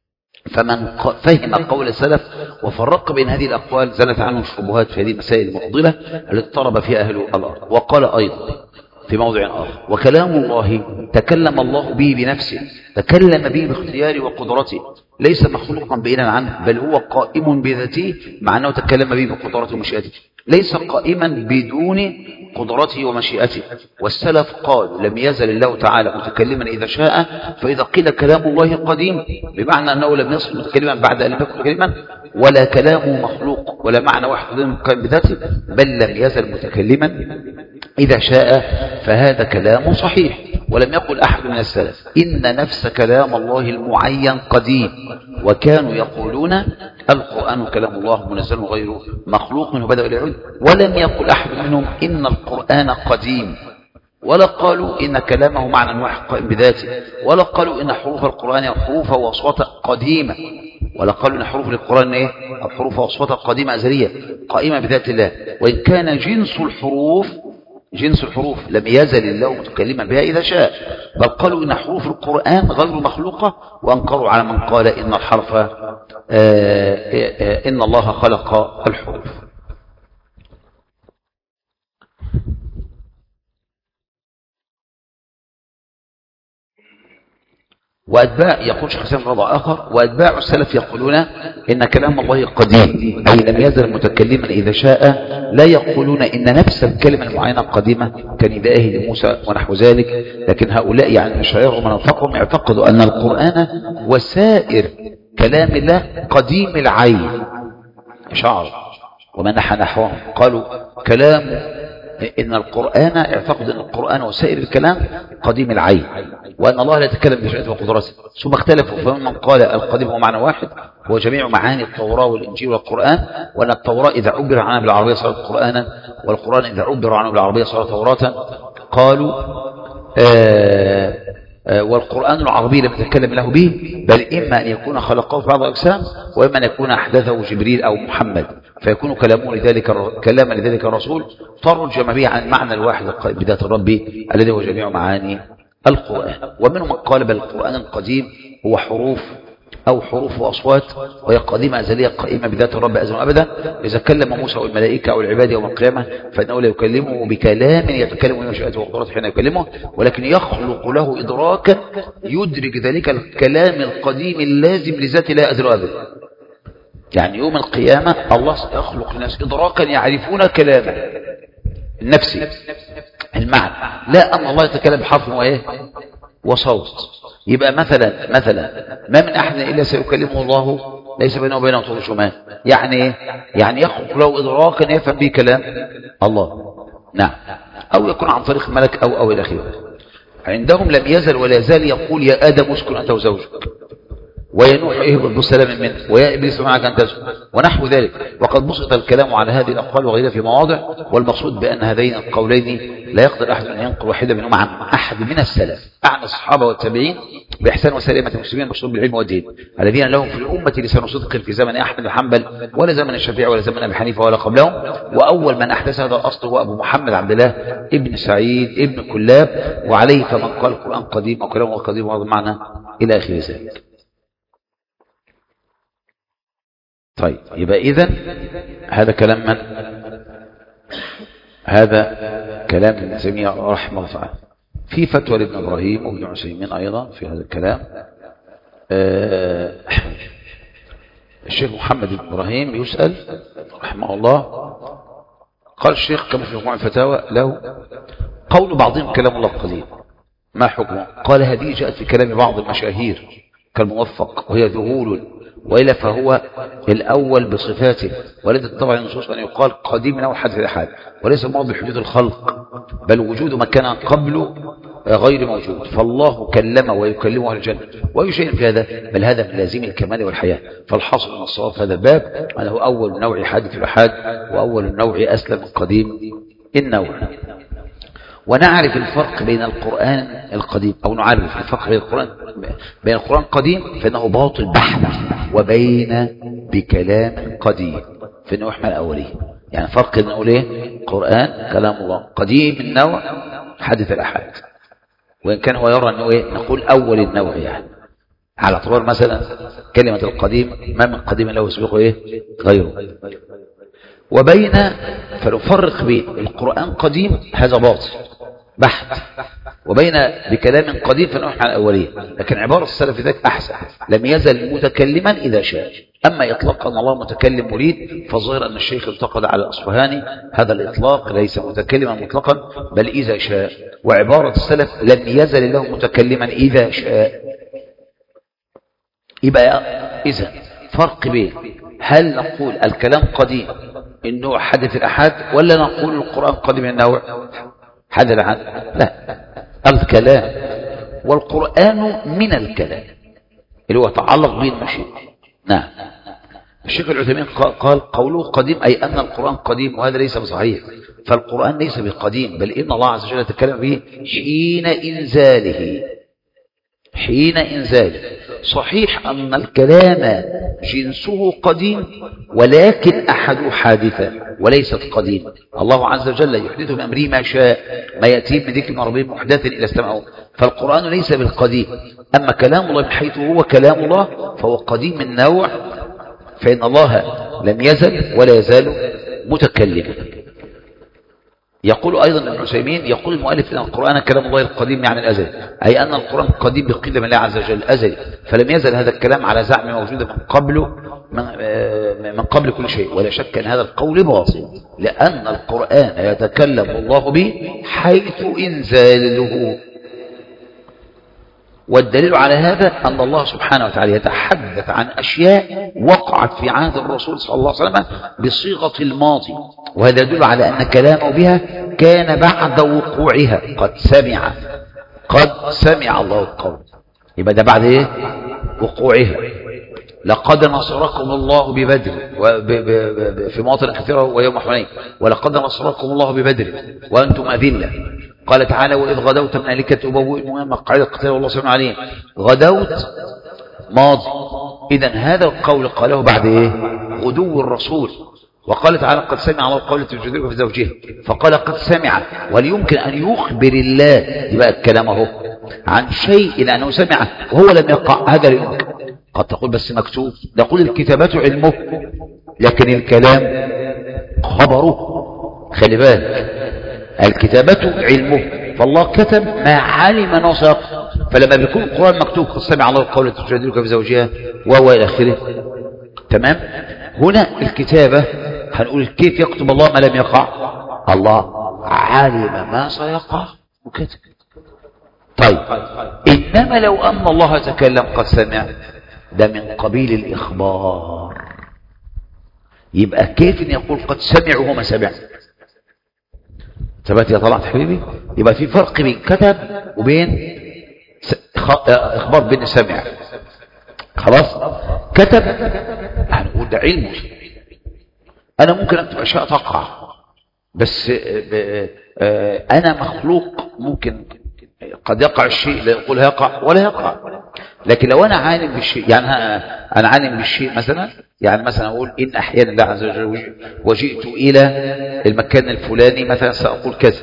فمن فهم قول السلف وفرق بين هذه الأقوال زالت عنه الشبهات في هذه المسائل المعضلة التي اضطرب فيها أهل الأرض. وقال أيضا في موضع آخر: وكلام الله تكلم الله به بنفسه، تكلم به باختياره وقدرته، ليس مخلوقا بعيدا عنه، بل هو قائم بذاته، مع أنه تكلم به بقدرته ومشيئته، ليس قائما بدون قدرته ومشيئته. والسلف قالوا لم يزل الله تعالى متكلما إذا شاء، فإذا قيل كلام الله قديم بمعنى أنه لم يصل متكلما بعد أن يكون متكلما، ولا كلامه مخلوق، ولا معنى واحد قائم بذاته، بل لم يزل متكلما إذا شاء، فهذا كلام صحيح. ولم يقل أحد من السلف إن نفس كلام الله المعين قديم، وكانوا يقولون القرآن كلام الله منزل غير مخلوق منه بدأ إلى العلم. ولم يقل أحد منهم إن القرآن قديم، ولا قالوا إن كلامه معنى واحد قائم بذاته، ولا قالوا إن حروف القرآن حروف وأصوات قديمة، ولا قالوا إن حروف القرآن إيه؟ الحروف وأصوات قديمة أزلية قائمة بذات الله. وإن كان جنس الحروف جنس الحروف لم يزل الله متكلما بها إذا شاء، بل قالوا إن حروف القرآن غير مخلوقة، وأنكروا على من قال إن الحرف آآ آآ إن الله خلق الحروف. وأتباع يقول شيخ الإسلام رضا آخر: وأتباع السلف يقولون إن كلام الله قديم، أي لم يزل متكلما إذا شاء، لا يقولون إن نفس الكلمة المعينة قديمة كندائه لموسى ونحو ذلك. لكن هؤلاء يعني المشاعر ومن وفقهم اعتقدوا أن القرآن وسائر كلام الله قديم العين، شعر ومن نحى نحوهم قالوا كلام إن القرآن اعتقد أن القرآن وسائر الكلام قديم العين، وأن الله لا يتكلم بشأنه وقدرته. ثم اختلفوا، فمن قال القديم هو معنى واحد هو جميع معاني التوراة والإنجيل والقرآن، وأن التوراة إذا عبر عنها بالعربية صارت قرآنا، والقرآن إذا عبر عنه بالعربية صارت توراة. قالوا آآ والقرآن العربي لم يتكلم له به، بل إما أن يكون خلقه في بعض الأجسام، وإما أن يكون أحدثه جبريل أو محمد، فيكون كلامه لذلك كلاما لذلك الرسول ترجم به عن المعنى الواحد بذات الرب الذي هو جميع معاني القرآن. ومنهم من قال بل القرآن القديم هو حروف أو حروف وأصوات، وهي قديمة أزلية قائمة بذات الرب أزلا أبدا. إذا كلم موسى والملائكة أو العباد يوم القيامة فإنه لا يكلمه بكلام يتكلم بما شاءته وقدرته حين يكلمه، ولكن يخلق له إدراكا يدرك ذلك الكلام القديم اللازم لذات لا أزل أبدا. يعني يوم القيامة الله سيخلق للناس إدراكا يعرفون كلامه النفسي المعنى، لا أن الله يتكلم بحرف وإيه وصوت. يبقى مثلا مثلا ما من أحد إلا سيكلمه الله ليس بينه وبينه ترجمان، يعني يعني يخلق له إدراكا يفهم به كلام الله، نعم، أو يكون عن طريق ملك أو أو إلى آخره. عندهم لم يزل ولا يزال يقول يا آدم اسكن أنت وزوجك، ويا نوح اهبط بسلام منه، ويا إبليس معك أن تسكن، ونحو ذلك. وقد بسط الكلام على هذه الأقوال وغيرها في مواضع، والمقصود بأن هذين القولين لا يقدر أحد أن ينقل واحدة منهما عن أحد من السلف، عن الصحابة والتابعين بإحسان وسلامة المسلمين المشهور بالعلم والدين الذين لهم في الأمة لسان صدق في زمن أحمد بن حنبل ولا زمن الشافعي ولا زمن أبي حنيفة ولا قبلهم. وأول من أحدث هذا الأصل هو أبو محمد عبد الله ابن سعيد ابن كلاب، وعليه فمن قال القرآن قديم أو كلامه قديم وهذا المعنى إلى آخر ذلك. طيب، يبقى إذن هذا كلام من؟ هذا كلام ابن تيمية رحمه الله تعالى. في فتوى لابن إبراهيم وابن عثيمين أيضا في هذا الكلام. آه الشيخ محمد بن إبراهيم يسأل رحمه الله، قال الشيخ كما في مجموع الفتاوى له قول بعضهم كلام الله قديم ما حكمه؟ قال هذه جاءت في كلام بعض المشاهير كالموفق وهي ذهول، وإلا فهو الأول بصفاته، ولذا طبعا النصوص أن يقال قديم من أول حدث الأحد، وليس المراد بحدود الخلق، بل وجود ما كان قبله غير موجود، فالله كلم ويكلمه الجنة وأي شيء في هذا، بل هذا من لازم الكمال والحياة. فالحاصل من الصواب في هذا الباب أنه أول نوع حادث الأحد، وأول نوع أسلم القديم النوع. ونعرف الفرق بين القرآن القديم، أو نعرف الفرق بين القرآن بين القرآن القديم فإنه باطل بحت، وبين بكلام قديم فإنه يحمل أوليه. يعني فرق نقول إيه؟ قرآن كلام الله قديم النوع حدث الأحد، وإن كان هو يرى أنه إيه؟ نقول أول النوع، يعني على اعتبار مثلا كلمة القديم ما من قديم له يسبقه إيه؟ غيره. وبين فنفرق بين القرآن قديم هذا باطل بحت، وبين بكلام قديم فنحن على الأولية. لكن عبارة السلف ذاك أحسن، لم يزل متكلما إذا شاء. أما إطلاق أن الله متكلم مريد فظهر أن الشيخ انتقد على الأصفهاني هذا الإطلاق، ليس متكلما مطلقا بل إذا شاء. وعبارة السلف لم يزل الله متكلما إذا شاء. يبقى إذا فرق بين هل نقول الكلام قديم النوع حدث الأحد، ولا نقول القرآن قديم النوع حدث الأحد؟ لا، الكلام والقرآن من الكلام اللي هو تعلق به المشيئة. نعم. الشيخ العثيمين قال قوله قديم أي أن القرآن قديم، وهذا ليس بصحيح، فالقرآن ليس بقديم، بل إن الله عز وجل تكلم به حين إنزاله حين إنزاله. صحيح أن الكلام جنسه قديم، ولكن أحد حادثة وليست قديم. الله عز وجل يحدث من أمره ما شاء، ما يأتيه من ذكر ربه محدث إلى استمعه، فالقرآن ليس بالقديم. أما كلام الله بحيث هو كلام الله فهو قديم النوع، فإن الله لم يزل ولا يزال متكلما. يقول أيضا ابن عثيمين، يقول المؤلف أن القرآن كلام الله القديم يعني الأزل، أي أن القرآن قديم بقدم الله عز وجل الأزل، فلم يزل هذا الكلام على زعم موجود من قبله من, من قبل كل شيء. ولا شك أن هذا القول باطل، لأن القرآن يتكلم الله به حيث إنزاله. والدليل على هذا أن الله سبحانه وتعالى يتحدث عن أشياء وقعت في عهد الرسول صلى الله عليه وسلم بصيغة الماضي، وهذا يدل على أن كلامه بها كان بعد وقوعها. قد سمع قد سمع الله القول، يبقى ده بعد إيه؟ وقوعها. لقد نصركم الله ببدر في مواطن كثيرة ويوم حنين، ولقد نصركم الله ببدر وأنتم أذلة. قال تعالى وإذ غدوت من أهلك تبوئ المؤمنين مقعد القتال والله سبحانه عليه. غدوت ماضي، إذن هذا القول قاله بعد إيه؟ غدو الرسول. وقال تعالى قد سمع الله قول تجادلك في زوجها، فقال قد سمع، وليمكن أن يخبر الله يبقى الكلام اهو عن شيء لأنه سمعه وهو لم يقع، هذا يمكن. قد تقول بس مكتوب، نقول الكتابة علمه لكن الكلام خبره. خلي بالك الكتابة علمه، فالله كتب ما علم نصر، فلما بيكون القرآن مكتوب قد سمع الله القول تجادلك في زوجها وهو إلى آخره. تمام. هنا الكتابة هنقول كيف يكتب الله ما لم يقع؟ الله علم ما سيقع وكتب. طيب إنما لو أن الله تكلم قد سمع، ده من قبيل الإخبار، يبقى كيف أن يقول قد سمع وهو ما سمع؟ ثبت يا طلعت حبيبي؟ يبقى في فرق بين كتب وبين إخبار بين سمع. خلاص كتب هنقول ده علمه، أنا ممكن أكتب أشياء تقع، بس أنا مخلوق، ممكن قد يقع الشيء لا يقول يقع ولا يقع. لكن لو أنا عالم بالشيء، يعني أنا عالم بالشيء مثلا، يعني مثلا أقول إن أحيانا الله عز وجل وجئت إلى المكان الفلاني مثلا سأقول كذا،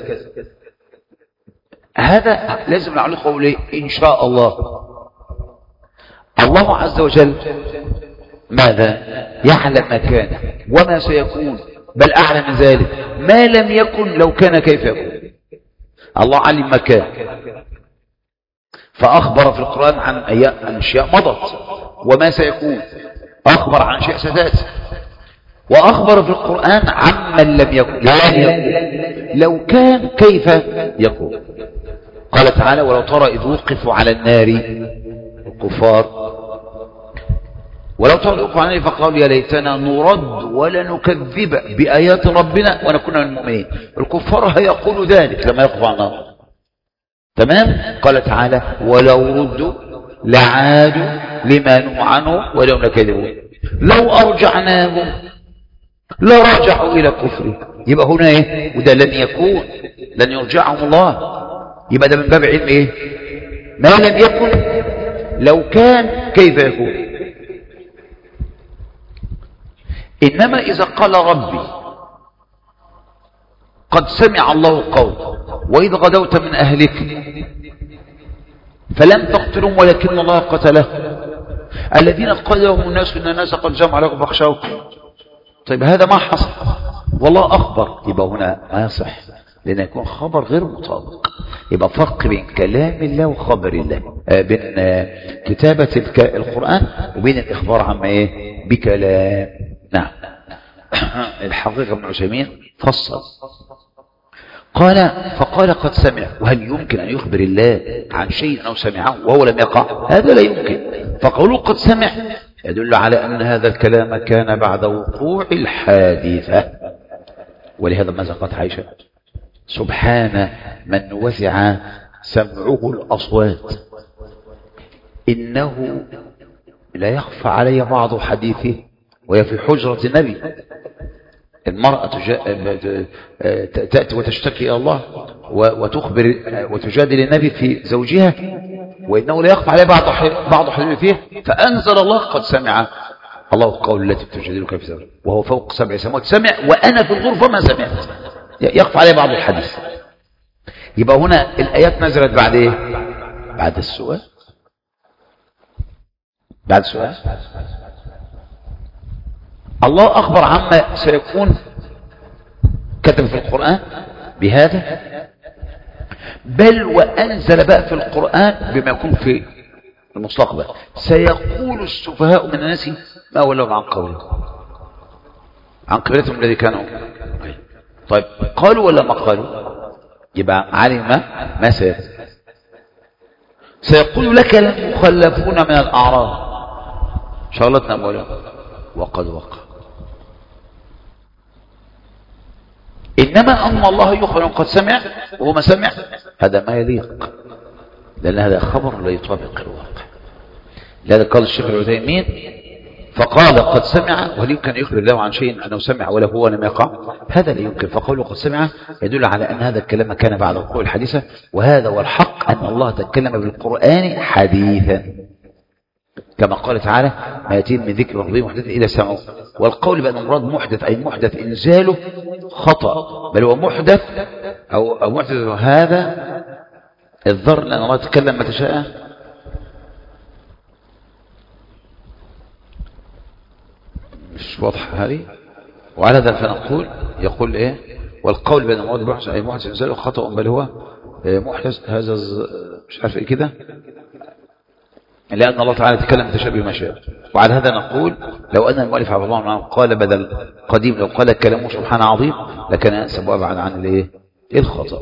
هذا لازم نعلق قولي إن شاء الله. الله عز وجل ماذا يعلم ما كان وما سيكون، بل أعلم من ذلك ما لم يكن لو كان كيف يكون. الله علم ما كان، فأخبر في القرآن عن أشياء مضت وما سيكون، أخبر عن شيء ستأتي، وأخبر في القرآن عن من لم يكن لن يكون لو كان كيف يكون. قال تعالى ولو ترى إذ وقفوا على النار الكفار، ولو ترى إذ وقفوا على النار فقالوا يا ليتنا نرد ولا نكذب بآيات ربنا ونكون من المؤمنين. الكفار هيقولوا ذلك لما يقفوا على النار. تمام. قال تعالى ولو ردوا لعادوا لما نهوا عنه ولو لكذبون لو أرجعناهم لرجعوا إلى كفرهم. يبقى هنا إيه؟ وده لن يكون، لن يرجعهم الله، يبقى ده من باب علم إيه؟ ما لم يكن لو كان كيف يكون. إنما إذا قال ربي قد سمع الله قول وإذ غدوت من أهلك فلم تقتلهم ولكن الله قتله الذين قال لهم الناس إن الناس قد جمعوا لكم فاخشوهم. طيب هذا ما حصل والله أخبر، يبقى هنا ما يصح لأن يكون خبر غير مطابق. يبقى فرق بين كلام الله وخبر الله، آه بين آه كتابة القرآن وبين الإخبار عما إيه بكلام. نعم. الحقيقة ابن عثيمين فصل قال فقال قد سمع، وهل يمكن أن يخبر الله عن شيء أو سمعه وهو لم يقع؟ هذا لا يمكن. فقوله قد سمع يدل على أن هذا الكلام كان بعد وقوع الحادثة. ولهذا ماذا قالت عائشة؟ سبحان من وسع سمعه الأصوات إنه لا يخفى علي بعض حديثه وهي في حجرة النبي. المرأة تأتي وتشتكي إلى الله وتخبر وتجادل النبي في زوجها وإنه لا يخفى عليه بعض بعض حديثه فيه، فأنزل الله قد سمع الله قول التي تجادلك في زوجها وهو فوق سبع سماوات سمع وأنا في الغرفة ما سمعت، يخفى عليه بعض الحديث. يبقى هنا الآيات نزلت بعد إيه؟ بعد السؤال. بعد السؤال الله أخبر عما سيكون، كتب في القرآن بهذا، بل وأنزل بقى في القرآن بما يكون في المستقبل. سيقول السفهاء من الناس ما ولوا عن قولهم عن قبلتهم الذي كانوا. طيب قالوا ولا ما قالوا؟ يبقى علم ما سيأتي. سيقول لك المخلفون من الأعراب شغلتنا مولانا وقد وقع. إنما أن الله يخبر قد سمع وهو ما سمع، هذا ما يليق، لأن هذا خبر لا يطابق الواقع. لذلك قال الشيخ العثيمين فقال قد سمع، وهل يمكن يخبر الله عن شيء أنه سمع ولا هو لم يقع؟ هذا لا يمكن. فقوله قد سمع يدل على أن هذا الكلام كان بعد وقوع الحديثة، وهذا هو الحق، أن الله تكلم بالقرآن حديثا كما قال تعالى ما يأتيهم من ذكر ربهم محدث إلا سمعوه. والقول بأن المراد محدث أي محدث إنزاله خطأ، بل هو محدث أو, أو محدث هذا الظر، لأن الله تكلم متى شاء. مش واضحة هذه. وعلى ذلك فنقول يقول إيه والقول بأن المراد محدث أي محدث إنزاله خطأ، بل هو محدث هذا مش عارف إيه كده، لأن الله تعالى تكلم تشابه ما شاء. وعلى هذا نقول لو أن المؤلف حفظه الله عنه قال بدل قديم لو قال كلامه سبحان عظيم لكان أنسب وأبعد عن الايه الخطأ.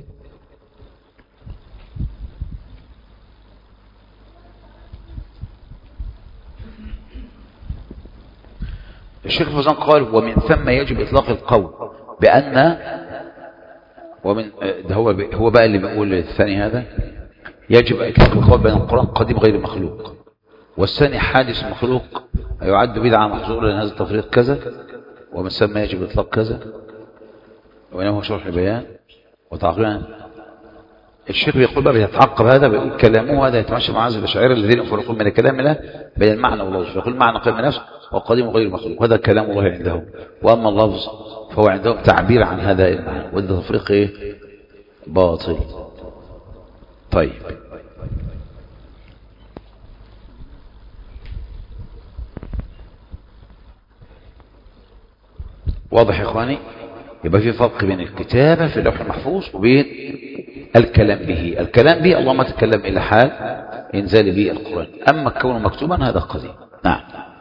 الشيخ فوزان قال ومن ثم يجب إطلاق القول بأن ومن ده هو هو بقى اللي بيقول الثاني هذا يجب إطلاق القول بأن القرآن قديم غير مخلوق، والثاني حادث مخلوق يعد بدعة محظورة لأن هذا التفريق كذا، ومن ثم يجب إطلاق كذا، وإنما هو شرح بيان وتعقيبا. الشيخ بيقول بقى بيتعقب هذا بيقول كلامه هذا يتماشى مع هذا الأشاعرة الذين يفرقون من الكلام له بين المعنى واللفظ، فيقول معنى قيم نفس وقديم غير مخلوق، هذا كلام الله عندهم، وأما اللفظ فهو عندهم تعبير عن هذا المعنى، وده تفريق إيه باطل. طيب واضح يا إخواني؟ يبقى في فرق بين الكتابة في اللوح المحفوظ وبين الكلام به. الكلام به الله ما تكلم إلا حال إنزال به القرآن، أما كونه مكتوبا هذا قديم. نعم.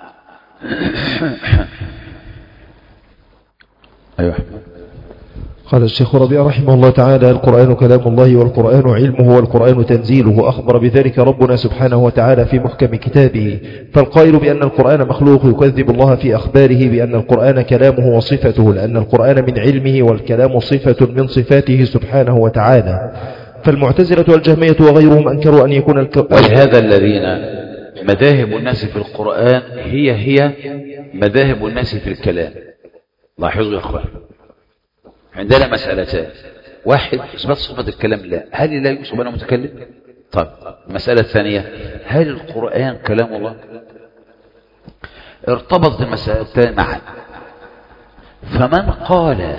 أيوة. قال الشيخ ربيع رحمه الله تعالى القرآن كلام الله والقرآن علمه والقرآن تنزيله، أخبر بذلك ربنا سبحانه وتعالى في محكم كتابه. فالقائل بأن القرآن مخلوق يكذب الله في أخباره بأن القرآن كلامه وصفته، لأن القرآن من علمه والكلام صفة من صفاته سبحانه وتعالى. فالمعتزلة والجهمية وغيرهم أنكروا أن يكون الك... ولهذا الذين مذاهب الناس في القرآن هي هي مذاهب الناس في الكلام. لاحظوا يا أخوان، عندنا مسألتان: واحد إثبات صفة الكلام لا، هل لا يوصف أنه متكلم؟ طيب المسألة الثانية هل القرآن كلام الله؟ ارتبطت المسألتان معا. فمن قال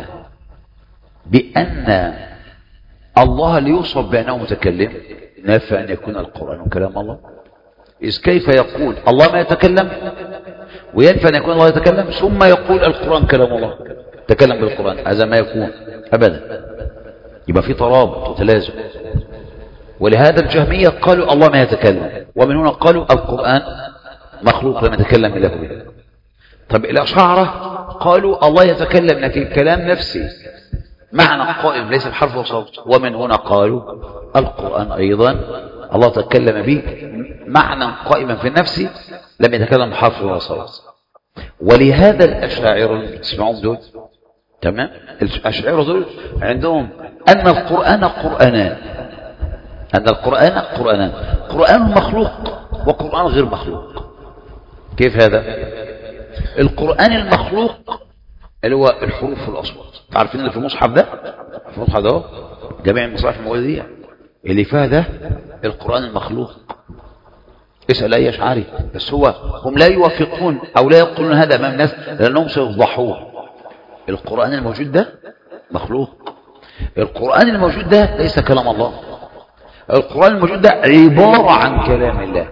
بأن الله ليوصف بأنه متكلم نافى أن يكون القرآن كلام الله، إذ كيف يقول الله ما يتكلم وينفى أن يكون الله يتكلم ثم يقول القرآن كلام الله تكلم بالقرآن؟ هذا ما يكون أبدا. يبقى في ترابط وتلازم. ولهذا الجهمية قالوا الله ما يتكلم، ومن هنا قالوا القرآن مخلوق لم يتكلم إلا به. طب الأشاعرة قالوا الله يتكلم لكن الكلام نفسي معنى قائم ليس بحرف وصوت، ومن هنا قالوا القرآن أيضا الله تكلم به معنى قائما في النفس لم يتكلم بحرف وصوت. ولهذا الأشاعرة تسمعون دول تمام، الأشاعرة دول عندهم أن القرآن قرآنان، أن القرآن قرآنان، قرآن مخلوق وقرآن غير مخلوق. كيف هذا؟ القرآن المخلوق اللي هو الحروف والأصوات، تعرفين اللي في المصحف ده، في المصحف ده جميع المصاحف الموجودة اللي فيها ده القرآن المخلوق. اسأل أي أشعري، بس هو هم لا يوافقون أو لا يقولون هذا أمام الناس لأنهم سيفضحوه. القرآن الموجود ده مخلوق، القرآن الموجود ده ليس كلام الله، القرآن الموجود ده عبارة عن كلام الله.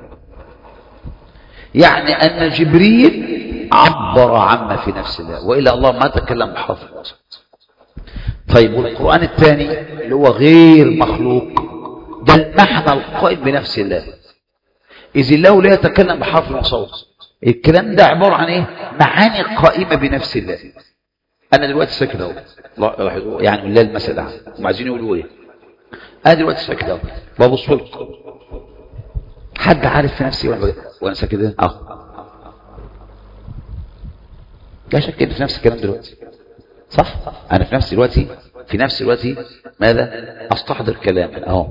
يعني أن جبريل عبر عما في نفس الله، وإلا الله ما تكلم بحرف وسط. طيب والقرآن الثاني اللي هو غير مخلوق ده المعنى القائم بنفس الله، إذ الله لا يتكلم بحرف وصوت. الكلام ده عبارة عن إيه؟ معاني قائمة بنفس الله. أنا دلوقتي ساكت أهو، يعني بالله المسألة هم عايزين يقولوا إيه؟ أنا دلوقتي ساكت أهو ببص لكم، حد عارف في نفسي ولا وأنا ساكت ده؟ أهو لا شك إن في نفس الكلام دلوقتي صح؟ أنا في نفسي دلوقتي في نفسي دلوقتي ماذا؟ أستحضر كلاما أهو.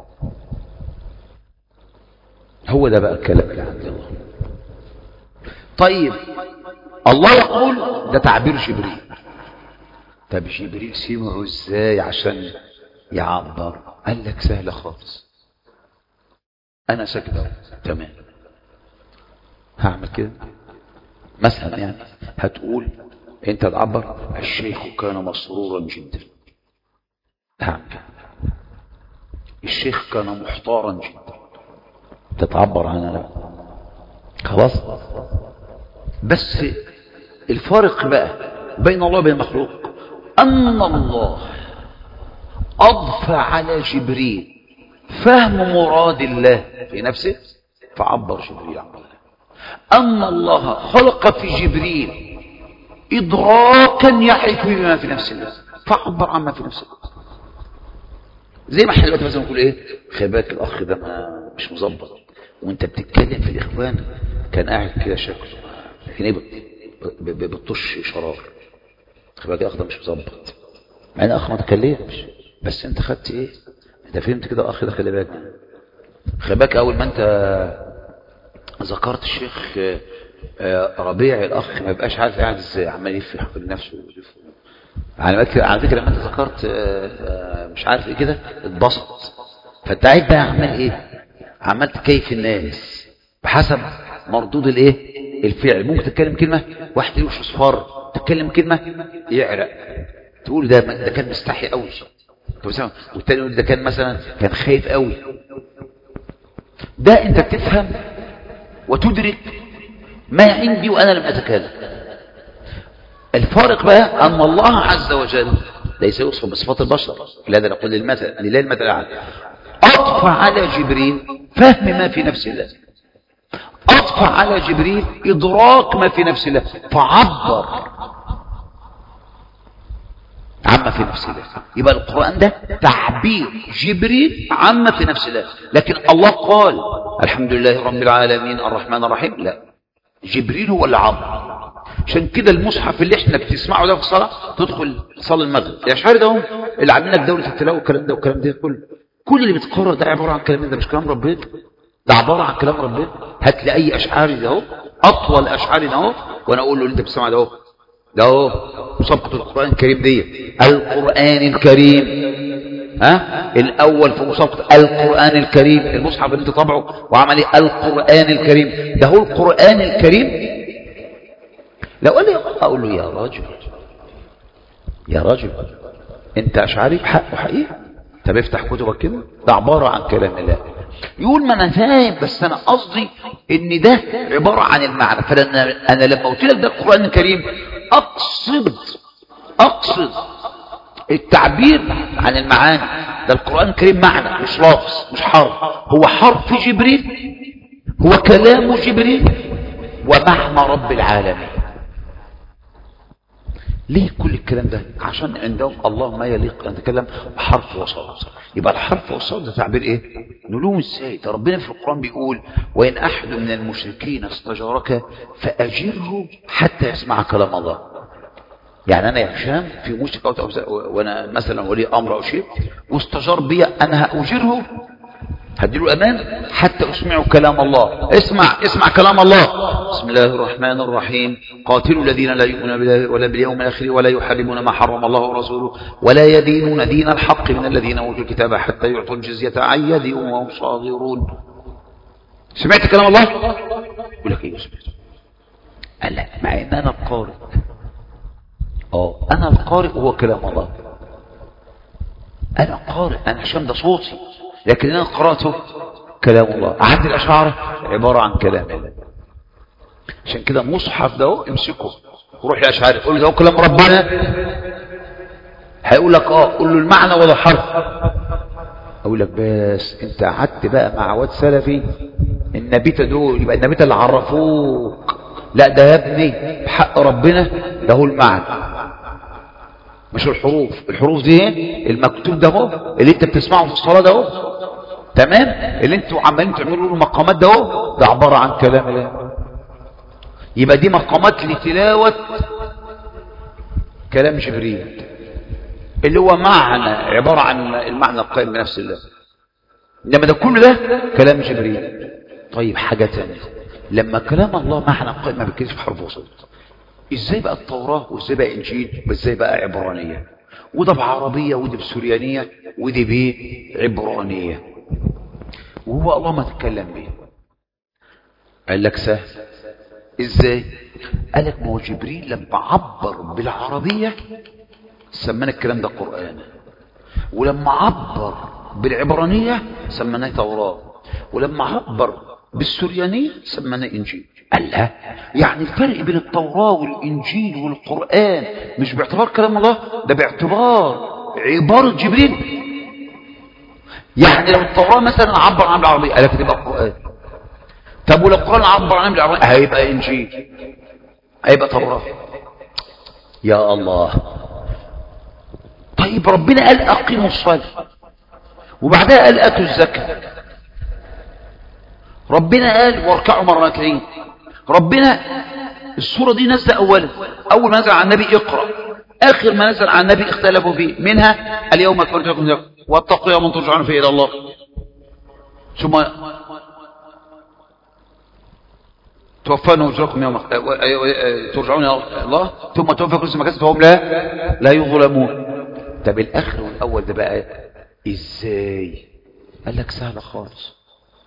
هو ده بقى الكلام اللي عند الله. طيب الله يقول ده تعبير جبريل. طب جبريل سمعه ازاي عشان يعبر؟ قال لك سهله خالص. انا ساكت تمام، هعمل كده مثلا، يعني هتقول انت تعبر الشيخ كان مسرورا جدا، هعمل كده الشيخ كان محتارا جدا، تتعبر عنها لا خلاص. بس الفارق بقى بين الله وبين المخلوق ان الله اضفى على جبريل فهم مراد الله في نفسه فعبر جبريل عن الله. أن الله خلق في جبريل إدراكا يعرف بما في نفس الله فعبر عما في نفس الله. زي ما احنا دلوقتي مثلا نقول ايه، خلي بالك الاخ ده ما مش مظبط، وانت بتتكلم في الاخوان كان قاعد كده شكله لكن ايه بتطش شرار، خلي بالك الاخ ده مش مظبط، مع ان الاخ ما تكلمش بس انت خدت ايه، انت فهمت كده اخ ده. خلي بالك خلي بالك اول ما انت ذكرت الشيخ ربيع الاخ ما يبقاش عارف قاعد ازاي، عمال يلف حول نفسه على فكره. لما انت ذكرت مش عارف ايه كده اتبسط، فانت قاعد بقى عمال ايه، عمال تكيف الناس بحسب مردود الايه الفعل. ممكن تتكلم كلمه واحد يوش اصفار، تتكلم كلمه يعرق، تقول ده ده كان مستحي قوي، والتاني يقول ده كان مثلا كان خايف قوي. ده انت بتفهم وتدرك ما عندي وانا لم اتكلم. الفارق بقى ان الله عز وجل ليس يوصف بصفات البشر، لذا نقول للمثل لله المثل الاعلى. اضفى على جبريل فهم ما في نفس الله، اضفى على جبريل ادراك ما في نفس الله فعبر عما في نفس الله. يبقى القرآن ده تعبير جبريل عما في نفس الله. لكن الله قال الحمد لله رب العالمين الرحمن الرحيم، لا، جبريل هو اللي عبر. عشان كده المصحف اللي احنا بتسمعه ده في الصلاه تدخل تصلي المغرب، الاشعار ده هم اللي عاملين لك دوله التلاوه والكلام ده والكلام ده كله، كل اللي بيتقرأ ده عباره عن كلام، ده مش كلام ربنا، ده عباره عن كلام ربنا. هات لي اي اشعاري ده اهو، اطول اشعاري ده اهو، وانا اقول له اللي انت بتسمعه ده اهو، ده اهو مسابقه القران الكريم دي، القران الكريم، ها الاول في مسابقه القران الكريم، المصحف اللي انت طبعه وعمل ايه القران الكريم، ده هو القران الكريم. لو قال لي اقول له يا راجل يا راجل انت اشعري بحق وحقيقه، طب افتح كتبك كده، ده عباره عن كلام الله. يقول ما انا فاهم بس انا قصدي ان ده عباره عن المعنى. فانا انا لما قلت لك ده القران الكريم اقصد اقصد التعبير عن المعاني. ده القران الكريم معنى مش لفظ مش حرف، هو حرف جبريل، هو كلام جبريل ومعنى رب العالمين. ليه كل الكلام ده؟ عشان عندهم الله ما يليق ان نتكلم بحرف وصوت. يبقى الحرف والصوت ده تعبير ايه؟ نلوم ازاي؟ ده ربنا في القران بيقول وان احد من المشركين استجارك فاجره حتى يسمع كلام الله. يعني انا يا هشام في مشرك او وانا مثلا ولي امر او شيء واستجار بي، انا هاجره هديله امان حتى اسمعوا كلام الله. اسمع اسمع كلام الله. بسم الله الرحمن الرحيم، قاتلوا الذين لا يؤمنون بالله ولا باليوم الاخر ولا يحرمون ما حرم الله ورسوله ولا يدينون دين الحق من الذين اوتوا الكتاب حتى يعطوا الجزية عن يد وهم صاغرون. سمعت كلام الله؟ يقول لك ايه سمعت؟ قال لا، مع ان انا القارئ، اه انا القارئ وهو كلام الله، انا القارئ، انا هشام ده صوتي، لكن انا قراته كلام الله. عند الاشعار عباره عن كلام الله. عشان كده المصحف ده امسكه وروح للاشعار قول له ده كلام ربنا، هيقول لك اه، قول له المعنى ولا حرف. اقول لك بس انت قعدت بقى مع واد سلفي النبيته دول، يبقى النبيته اللي عرفوك لا ده يا ابني بحق ربنا ده هو المعنى مش الحروف. الحروف دي المكتوب ده هو اللي انت بتسمعه في الصلاه ده هو، تمام، اللي انتوا عمالين تعملوا له مقامات ده هو، ده عباره عن كلام الله. يبقى دي مقامات لتلاوه كلام جبريل اللي هو معنى عباره عن المعنى القائم بنفس الله، انما ده كله ده كلام جبريل. طيب حاجه ثانيه، لما كلام الله معنى قائم ما بيتكلمش في حرف وصوت، ازاي بقى التوراة وازاي بقى انجيل وازاي بقى عبرانية، وده بعربية ودي بسوريانية ودي بعبرانية، وهو الله ما تتكلم بيه؟ قال لك سهل. ازاي؟ قال لك ما هو جبريل لما عبر بالعربية سمانا الكلام ده قرآن، ولما عبر بالعبرانية سمناه توراة، ولما عبر بالسوريانية سمناه إنجيل. قال لا، يعني الفرق بين التوراة والإنجيل والقرآن مش باعتبار كلام الله، ده باعتبار عبارة جبريل. يعني لو التوراة مثلا عبر عن بالعربية قال لك تبقى قرآن، طب ولو القرآن عبر عن بالعربية هيبقى إنجيل، هيبقى توراة. يا الله. طيب ربنا قال أقيموا الصلاة وبعدها قال أتوا الزكاة، ربنا قال واركعوا مع الراكعين، ربنا السورة دي نزل أولا، أول ما نزل عن النبي اقرأ، آخر ما نزل عن النبي اختلفوا فيه، منها اليوم أكملت لكم دينكم واتقوا يوما ترجعون فيه إلى الله، ثم توفون أجركم يوم ترجعون إلى الله ثم توفى كل ما كسب فهم لا لا يظلمون. طب الآخر والأول ده بقى إزاي؟ قال لك سهل خالص،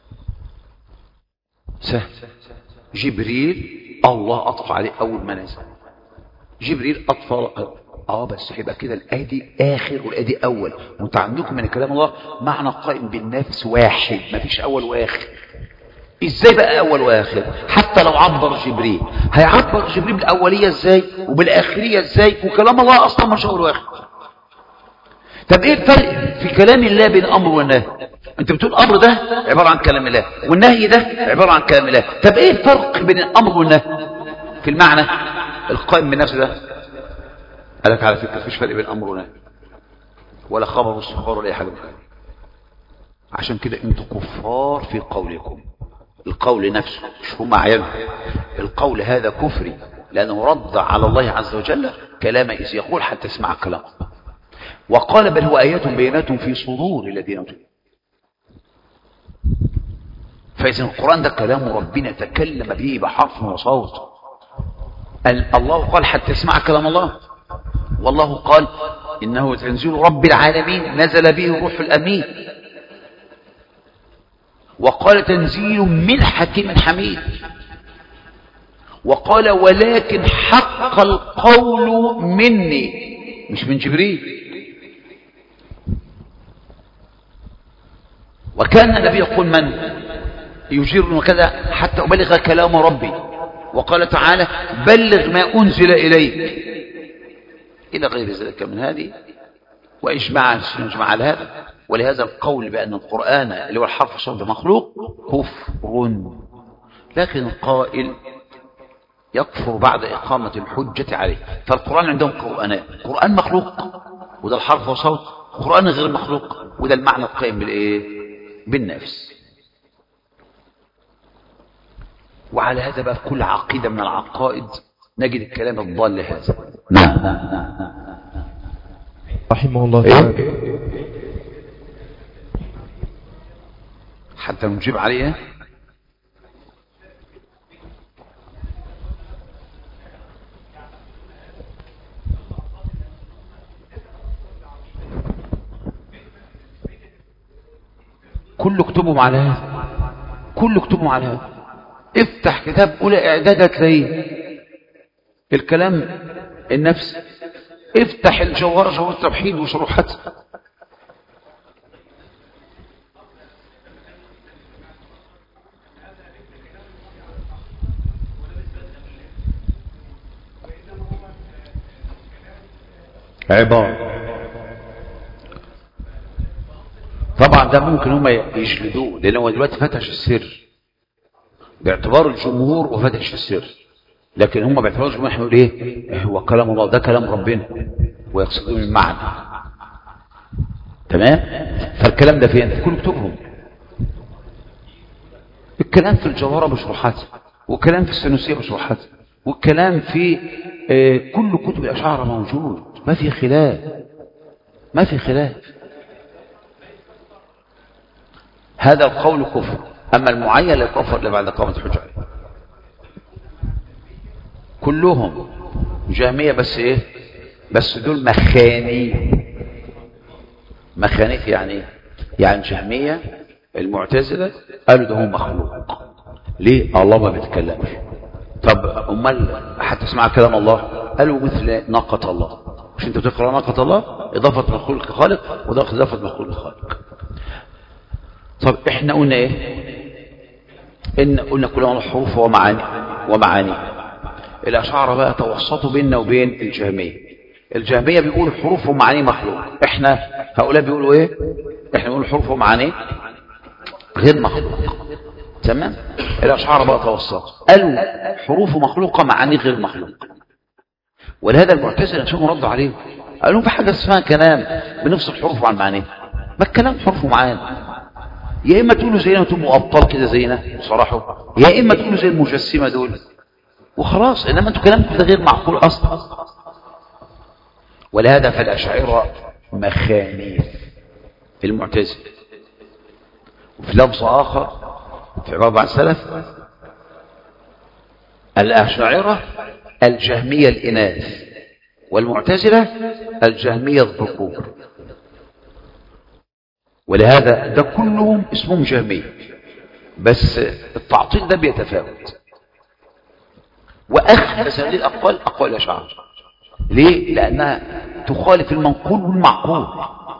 سهل. جبريل الله أطفى عليه أول ما نزل، جبريل أطفى اه بس هيبقى كده الآية دي آخر والآية دي أول، وانتوا عندكم من كلام الله معنى قائم بالنفس واحد، مفيش أول وآخر. ازاي بقى أول وآخر؟ حتى لو عبر جبريل هيعبر جبريل بالأولية ازاي وبالآخرية ازاي، وكلام الله أصلا مش أول وآخر. طب ايه الفرق في كلام الله بين الأمر والنهي؟ انت بتقول الأمر ده عبارة عن كلام الله والنهي ده عبارة عن كلام الله، طب ايه الفرق بين الأمر والنهي في المعنى القائم بالنفس ده؟ قال لك على فكرة مفيش فرق بين الأمر والنهي ولا خبر والصخار ولا أي حاجة. عشان كده انتوا كفار في قولكم، القول نفسه مش هم عينه، القول هذا كفري لأنه رد على الله عز وجل كلام إذ يقول حتى اسمع كلامه، وقال بل هو آيات بينات في صدور الذين أوتوا. فإذا القرآن ده كلام ربنا تكلم به بحرف وصوت. الله قال حتى اسمع كلام الله، والله قال إنه تنزيل رب العالمين نزل به الروح الأمين، وقال تنزيل من حكيم حميد، وقال ولكن حق القول مني مش من جبريل. وكان النبي يقول من يجيرني وكذا حتى أبلغ كلام ربي، وقال تعالى بلغ ما أنزل إليك إلى غير ذلك من هذه، وإجماع إجماع على هذا. ولهذا القول بأن القرآن اللي هو الحرف صوت مخلوق كفر، لكن القائل يكفر بعد إقامة الحجة عليه. فالقرآن عندهم قرآنات، قرآن مخلوق وده الحرف وصوت، قرآن غير مخلوق وده المعنى القائم بالإيه؟ بالنفس. وعلى هذا بقى في كل عقيدة من العقائد نجد الكلام الضال هذا. نعم رحمه الله تعالى. حتى نجيب عليها كل كتبهم على هذا، كل كتبهم على هذا. افتح كتاب أولى إعداد هتلاقيه الكلام النفس، افتح الجوهرة جوهرة التوحيد وشروحاتها، عبارة. طبعا ده ممكن هم يجلدوه لأنه هو دلوقتي فتش السر باعتبار الجمهور وفتش السر، لكن هم باعتبار الجمهور يقول ايه هو كلام الله، ده كلام ربنا ويقصدون المعنى. تمام. فالكلام ده فين؟ في كل كتبهم. الكلام في الجوهرة بشروحات، والكلام في السنوسية بشروحات، والكلام في آه كل كتب الأشاعرة موجود، ما في خلاف، ما في خلاف. هذا القول كفر، أما المعين لا يكفر إلا بعد قامة الحجة. كلهم جهمية، بس ايه؟ بس دول مخاني. مخانيث يعني ايه؟ يعني جهمية المعتزلة قالوا ده هو مخلوق. ليه؟ الله ما بيتكلمش. طب امال حتى تسمع كلام الله؟ قالوا مثل ناقة الله. مش انت بتقرأ ناقة الله؟ اضافة مخلوق لخالق واضافة مخلوق لخالق. طب احنا قلنا ايه؟ ان قلنا كلها حروف ومعاني ومعاني. الاشاعرة بقى توسطوا بيننا وبين الجهمية. الجهمية بيقولوا حروف ومعاني مخلوق، احنا هؤلاء بيقولوا ايه؟ احنا بنقول حروف ومعاني غير مخلوق. تمام. الاشاعرة بقى توسطوا قالوا حروف مخلوقة معاني غير مخلوق. ولهذا المعتزلة نفسهم ردوا عليهم قالوا في حاجة اسمها كلام بنفصل حروف عن معاني. ما الكلام حروف ومعاني، يا اما تقولوا زينا وتبقوا ابطال كده زينا صراحه، يا اما تقولوا زي المجسمة دول وخلاص. انما انتوا كلامكم ده غير معقول اصلا. ولهذا فالاشاعرة مخانيث المعتزلة. وفي لفظ اخر في عبارة عن السلف الاشاعرة الجهمية الاناث، والمعتزلة الجهمية الذكور. ولهذا ده كلهم اسمهم جهمية، بس التعطيل ده بيتفاوت. واخبث هذه الاقوال اقوال الاشاعرة. ليه؟ لانها تخالف المنقول والمعقول.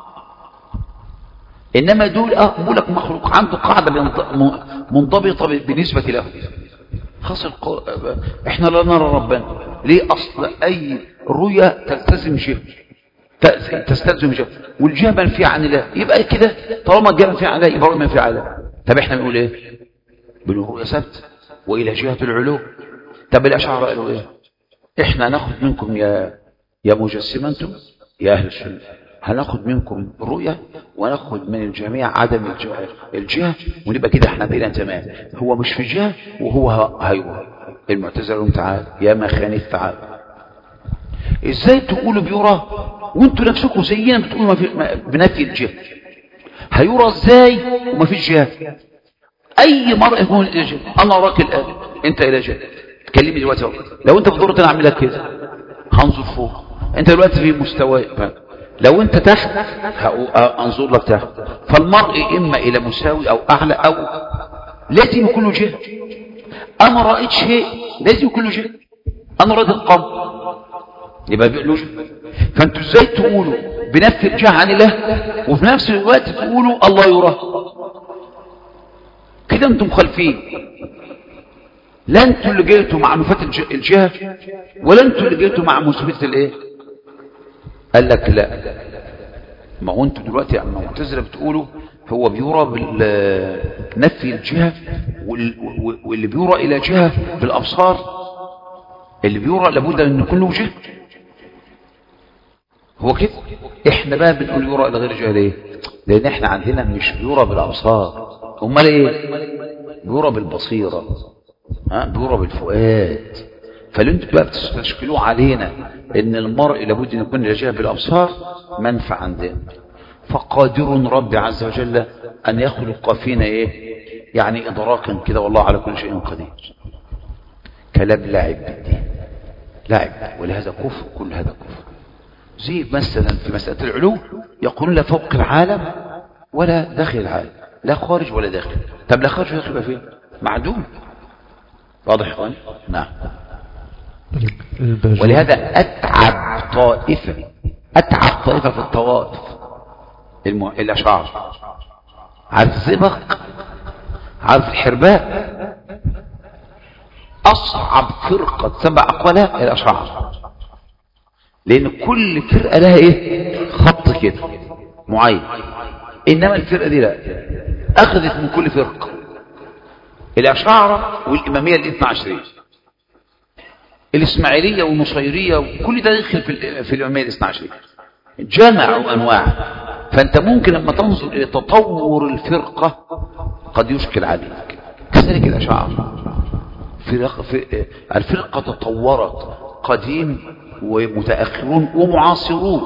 انما دول اه بيقول لك مخلوق عنده قاعده منضبطه بالنسبه له. خاص القو... احنا لا نرى ربنا. ليه؟ اصل اي رؤيه تلتزم جهه، تستلزم جهه، والجهه منفيه عن الله. يبقى كده طالما الجهه منفيه عن الله يبقى الرؤيه منفيه عن الله. طب احنا بنقول ايه؟ بنقول رؤيه ثابته والى جهه العلو. طب الاشاعره قالوا ايه؟ احنا هناخد منكم يا يا مجسمه انتم يا اهل السنه، هناخد منكم رؤيه وناخد من الجميع عدم الجهه، ونبقى كده احنا بقينا تمام. هو مش في جهه وهو هيروح. المعتزله لهم تعال يا مخانيث تعال. ازاي تقولوا بيرى وانتوا نفسكم زينا بتقولوا ما في بنفي الجهه؟ هيرى ازاي وما فيش جهه؟ اي مرء يكون الى جهه. انا اراك الان انت الى جهه. تكلمني دلوقتي اهو، لو انت في دورة انا اعمل لك كده هنظر فوق. انت دلوقتي في مستوى، لو انت تحت انظر لك تحت. فالمرء اما الى مساوي او اعلى او لازم يكون له جهه. انا رأيت شيء لازم يكون له جهه. انا رأيت القمر يبقى له جهه. فانتوا ازاي تقولوا بنفي الجهه عن الله وفي نفس الوقت تقولوا الله يراه؟ كده انتم مخالفين. لا انتوا اللي جيتوا مع نفاة الجهة ولا انتوا اللي جيتوا مع مثبتة الايه؟ قال لك لا، ما هو انتوا دلوقتي اما معتزله بتقولوا هو بيرى بنفي الجهة، واللي بيرى الى جهة بالابصار اللي بيرى لابد ان يكون له جهة. هو كده. احنا بقى بنقول يرى الى غير جهة ليه؟ لان احنا عندنا مش بيرى بالابصار، امال ايه؟ بيرى بالبصيرة، ها بيرى بالفؤاد. فاللي انتوا بقى بتستشكلوه علينا ان المرء لابد ان يكون يجاه بالابصار منفع عندنا. فقادر رب عز وجل ان يخلق فينا ايه؟ يعني ادراكا كده، والله على كل شيء قدير. كلام لعب بالدين، لعب. ولهذا كفر، كل هذا كفر. زي مثلا في مسألة العلو يقولون لا فوق العالم ولا داخل العالم، لا خارج ولا داخل. طب لا خارج ولا داخل يبقى فين؟ معدوم. واضح يا اخوان؟ نعم. ولهذا اتعب طائفه اتعب طائفه في الطوائف المو... الاشاعره. عارف الزئبق؟ عارف الحرباء؟ اصعب فرقه سبع اقوالها الاشاعره. لان كل فرقه لها ايه؟ خط كده معين. انما الفرقه دي لا، اخذت من كل فرقه. الاشاعره والاماميه الاثنى عشريه، الاسماعيليه والنصيريه، وكل ده يدخل في في الاماميه الاثنى عشريه. جمعوا انواع. فانت ممكن لما تنظر الى تطور الفرقه قد يشكل عليك. كذلك الاشاعره، فرق في الفرقه تطورت، قديم ومتاخرون ومعاصرون.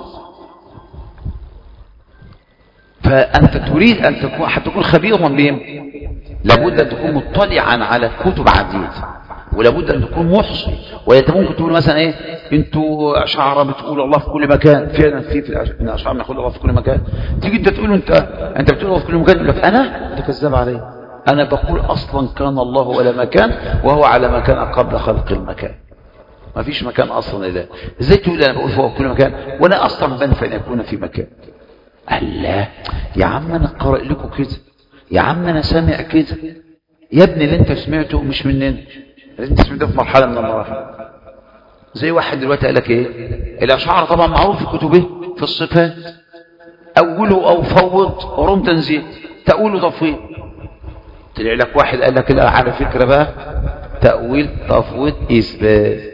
فانت تريد ان تكون حتى تكون خبيرا بهم لابد ان تكون مطلعا على كتب عديده ولابد ان تكون محصي. وانت ممكن تقول مثلا ايه، انتوا اشاعره بتقولوا الله في كل مكان، فعلا في في الاشاعره بنقول الله في كل مكان، تيجي انت تقول انت انت بتقول الله في كل مكان، يقول لك انا انت كذاب علي، انا بقول اصلا كان الله ولا مكان وهو على ما كان قبل خلق المكان، ما فيش مكان اصلا اله، ازاي تقول انا بقول فوق كل مكان وانا اصلا بنفى ان يكون في مكان؟ الله يا عم انا قارئ لكم كده، يا عم انا سامع كده، يا ابني اللي انت سمعته مش مننا، اللي انت سمعته في مرحله من المراحل. زي واحد دلوقتي قال لك ايه، الاشاعره طبعا معروف في كتبه في الصفات، اوله او فوض ورم تنزيل، تاويل تفويض. طلع لك واحد قال لك لا على فكره بقى تاويل تفويض اثبات.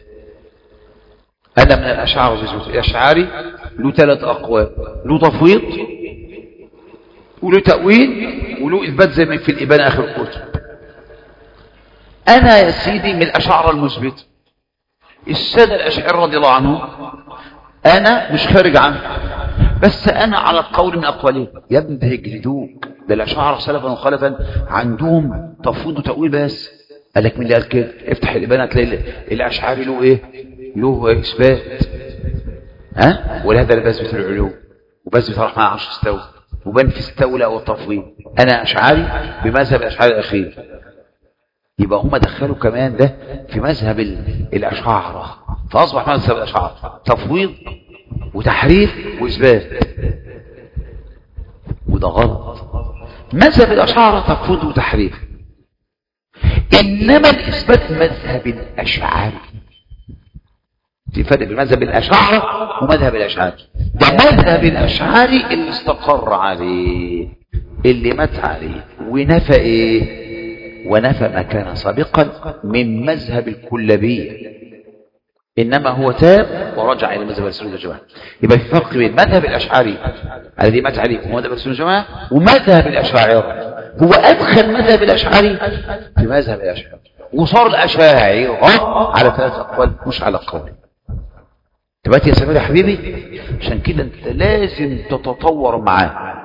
انا من الاشاعره الاشعري له ثلاث اقوال، له تفويض وله تاويل وله اثبات زي ما في الابانه اخر الكتب. انا يا سيدي من الاشاعره المثبته، الساده الاشاعره رضي الله عنهم انا مش خارج عنه، بس انا على القول من اقوالهم. يا ابني ده يجلدوك، ده الاشاعره سلفا وخلفا عندهم تفويض وتاويل بس. قال لك مين اللي قال كده؟ افتح الابانه تلاقي الاشعري له ايه؟ له اثبات، ها ولهذا اللي بثبت العلوم وبثبت الرحمن عرش استوى وبنفي استولى والتفويض. انا اشعري بمذهب الاشعري الاخير، يبقى هم دخلوا كمان ده في مذهب الاشاعره، فاصبح مذهب الاشاعره تفويض وتحريف واثبات، وده غلط. مذهب الاشاعره تفويض وتحريف، انما الاثبات مذهب الاشعري. في فرق بين مذهب الاشاعره ومذهب الاشعري. ده مذهب الاشعري اللي استقر عليه، اللي مات عليه ونفى ايه، ونفى ما كان سابقا من مذهب الكلابيه، انما هو تاب ورجع الى مذهب السنه والجماعه. يبقى في فرق بين مذهب الاشعري الذي مات عليه ومذهب السنه والجماعه ومذهب الاشاعره. هو ادخل مذهب الاشعري في مذهب الاشعري وصار الاشاعره على ثلاث اقوال مش على قول. دلوقتي يا سمير يا حبيبي، عشان كده انت لازم تتطور معاه،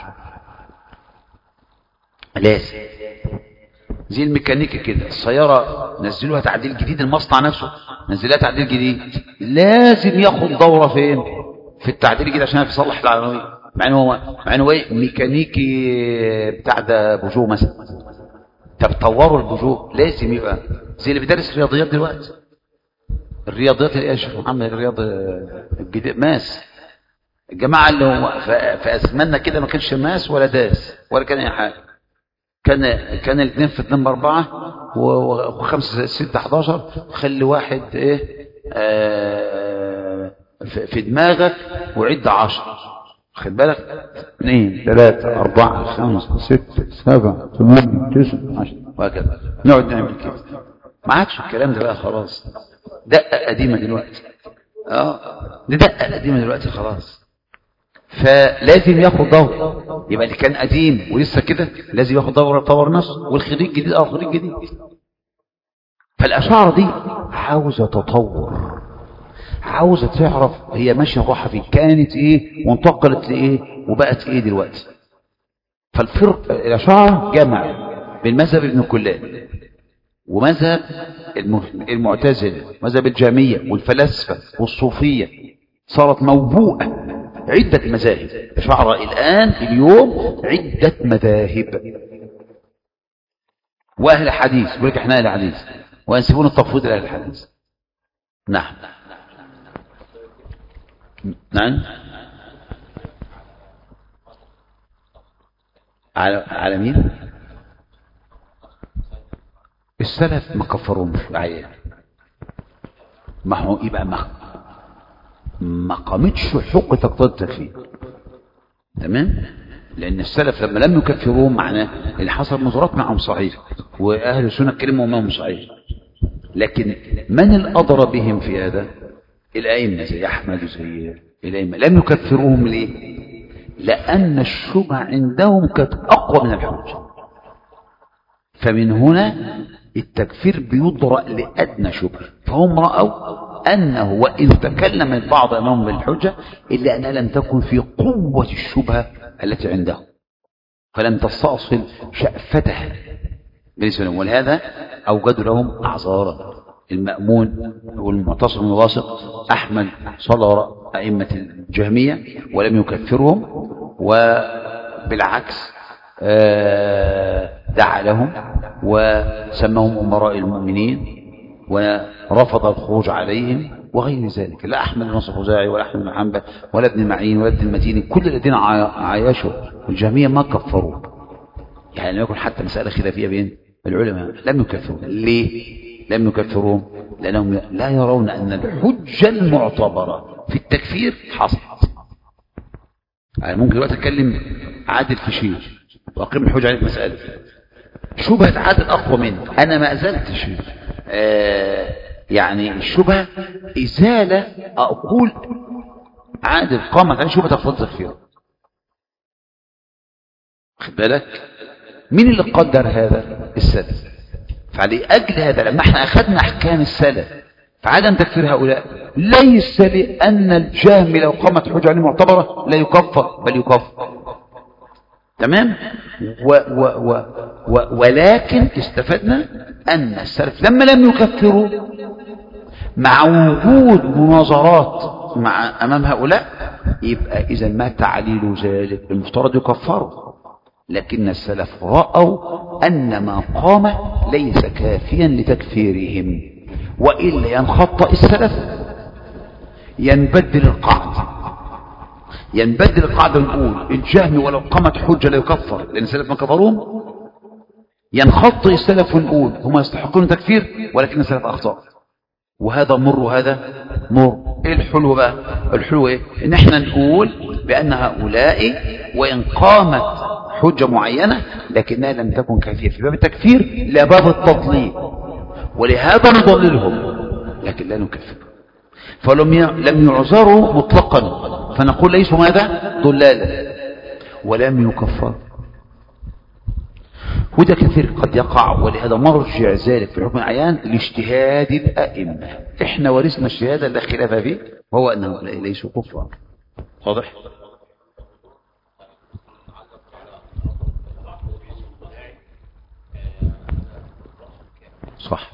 لازم زي الميكانيكي كده، السيارة نزلوها تعديل جديد، المصنع نفسه نزلها تعديل جديد، لازم ياخد دورة فين؟ في التعديل الجديد عشان يصلح العربية، مع انه هو مع انه ايه ميكانيكي بتاع ده بوجو مثلا. طب طوروا البوجو، لازم يبقى زي اللي بيدرس الرياضيات دلوقتي، الرياضيات اللي يا شيخ محمد الرياض الجديد ماس، الجماعة اللي هو في أزماننا كده ما كانش ماس ولا داس ولا كان أي حاجة، كان كان الاثنين في اثنين باربعة وخمسة ستة حداشر، خلي واحد ايه آه في دماغك وعد عشر، خد بالك اثنين ثلاثة أربعة خمسة ستة سبعة ثمانية تسعة عشرة وهكذا، نقعد نعمل كده. ما عادش الكلام ده بقى، خلاص دقة قديمة دلوقتي، اه دي دقة قديمة دلوقتي خلاص. فلازم ياخد دورة، يبقى اللي كان قديم ولسه كده لازم ياخد دورة يطور نفسه، والخريج جديد اه خريج جديد. فالأشاعرة دي عاوزة تطور، عاوزة تعرف هي ماشية راحة فين، كانت ايه وانتقلت لايه وبقت ايه دلوقتي. فالفرق الأشاعرة جمع بين مذهب ابن كلاب ومذهب المعتزلة، مذهب الجهمية والفلاسفة والصوفية، صارت موبوءة عدة مذاهب. الأشاعرة الآن اليوم عدة مذاهب، وأهل الحديث يقول لك احنا أهل الحديث وينسبون التفويض لأهل الحديث. نعم نعم على على مين؟ السلف ما كفروهمش العيان، ما هو يبقى ما ما قامتش حق تقتضي التكفير، تمام؟ لأن السلف لما لم يكفروهم معناه اللي حصل مزارات معهم صحيح، وأهل السنة كلموا معهم صحيح، لكن من الأضرى بهم في هذا؟ الأئمة زي أحمد وزي الأئمة لم يكفروهم ليه؟ لأن الشبهة عندهم كانت أقوى من الحجة، فمن هنا التكفير بيضرأ لأدنى شبهة، فهم رأوا أنه وإن تكلم البعض أمامهم بالحجة إلا أنها لم تكن في قوة الشبهة التي عنده، فلم تستأصل شأفته بالنسبة لهم، ولهذا أوجدوا لهم أعذارا. المأمون والمعتصم الواثق أحمد صلى وراء أئمة الجهمية ولم يكفرهم، وبالعكس دعا لهم وسماهم أمراء المؤمنين ورفض الخروج عليهم وغير ذلك. لا أحمد بن الخزاعي ولا أحمد بن حنبل ولا ابن معين ولا ابن المتيني، كل الذين عايشوا الجهمية ما كفروا، يعني لم يكن حتى مسألة خلافية بين العلماء، لم يكفروا. ليه لم يكفروهم؟ لأنهم لا يرون أن الحجة المعتبرة في التكفير حصلت. يعني ممكن دلوقتي أتكلم عادل في شيء وأقيم الحجة عليه مسألة، شبهة عادل أقوى منه، أنا ما أزلت شيء آه يعني الشبهة إزالة، أقول عادل قامت عن شبهة أفضل تكفير. خد بالك مين اللي قدر هذا؟ السلف. فلأجل هذا لما احنا أخذنا أحكام السلف فعدم تكفير هؤلاء ليس لأن الجهم لو قامت حجة عليه معتبرة لا يكفر، بل يكفر. تمام. و و و و ولكن استفدنا أن السلف لما لم يكفروا مع وجود مناظرات مع أمام هؤلاء، يبقى إذا ما تعليل ذلك المفترض يكفروا. لكن السلف رأوا أن ما قام ليس كافيا لتكفيرهم، وإلا ينخطأ السلف ينبدل القاعدة ينبدل القاعدة ونقول الجهم ولو قامت حجة لا يكفر لأن السلف ما كفروهم، ينخطئ السلف ونقول هم يستحقون تكفير ولكن السلف أخطأ، وهذا مر وهذا مر. ايه الحلو بقى؟ الحلو ايه؟ ان احنا نقول بأن هؤلاء وإن قامت حجة معينة لكنها لم تكن كافية في باب التكفير لا باب التضليل، ولهذا نضللهم لكن لا نكفر. فلم لم يعذروا مطلقا فنقول ليسوا ماذا؟ ضلالا، ولم يكفر. وده كثير قد يقع، ولهذا مرجع ذلك في الحكم العيان لاجتهاد الأئمة. احنا ورثنا اجتهاد لا خلاف فيه وهو أنه ليسوا كفار. واضح؟ صح.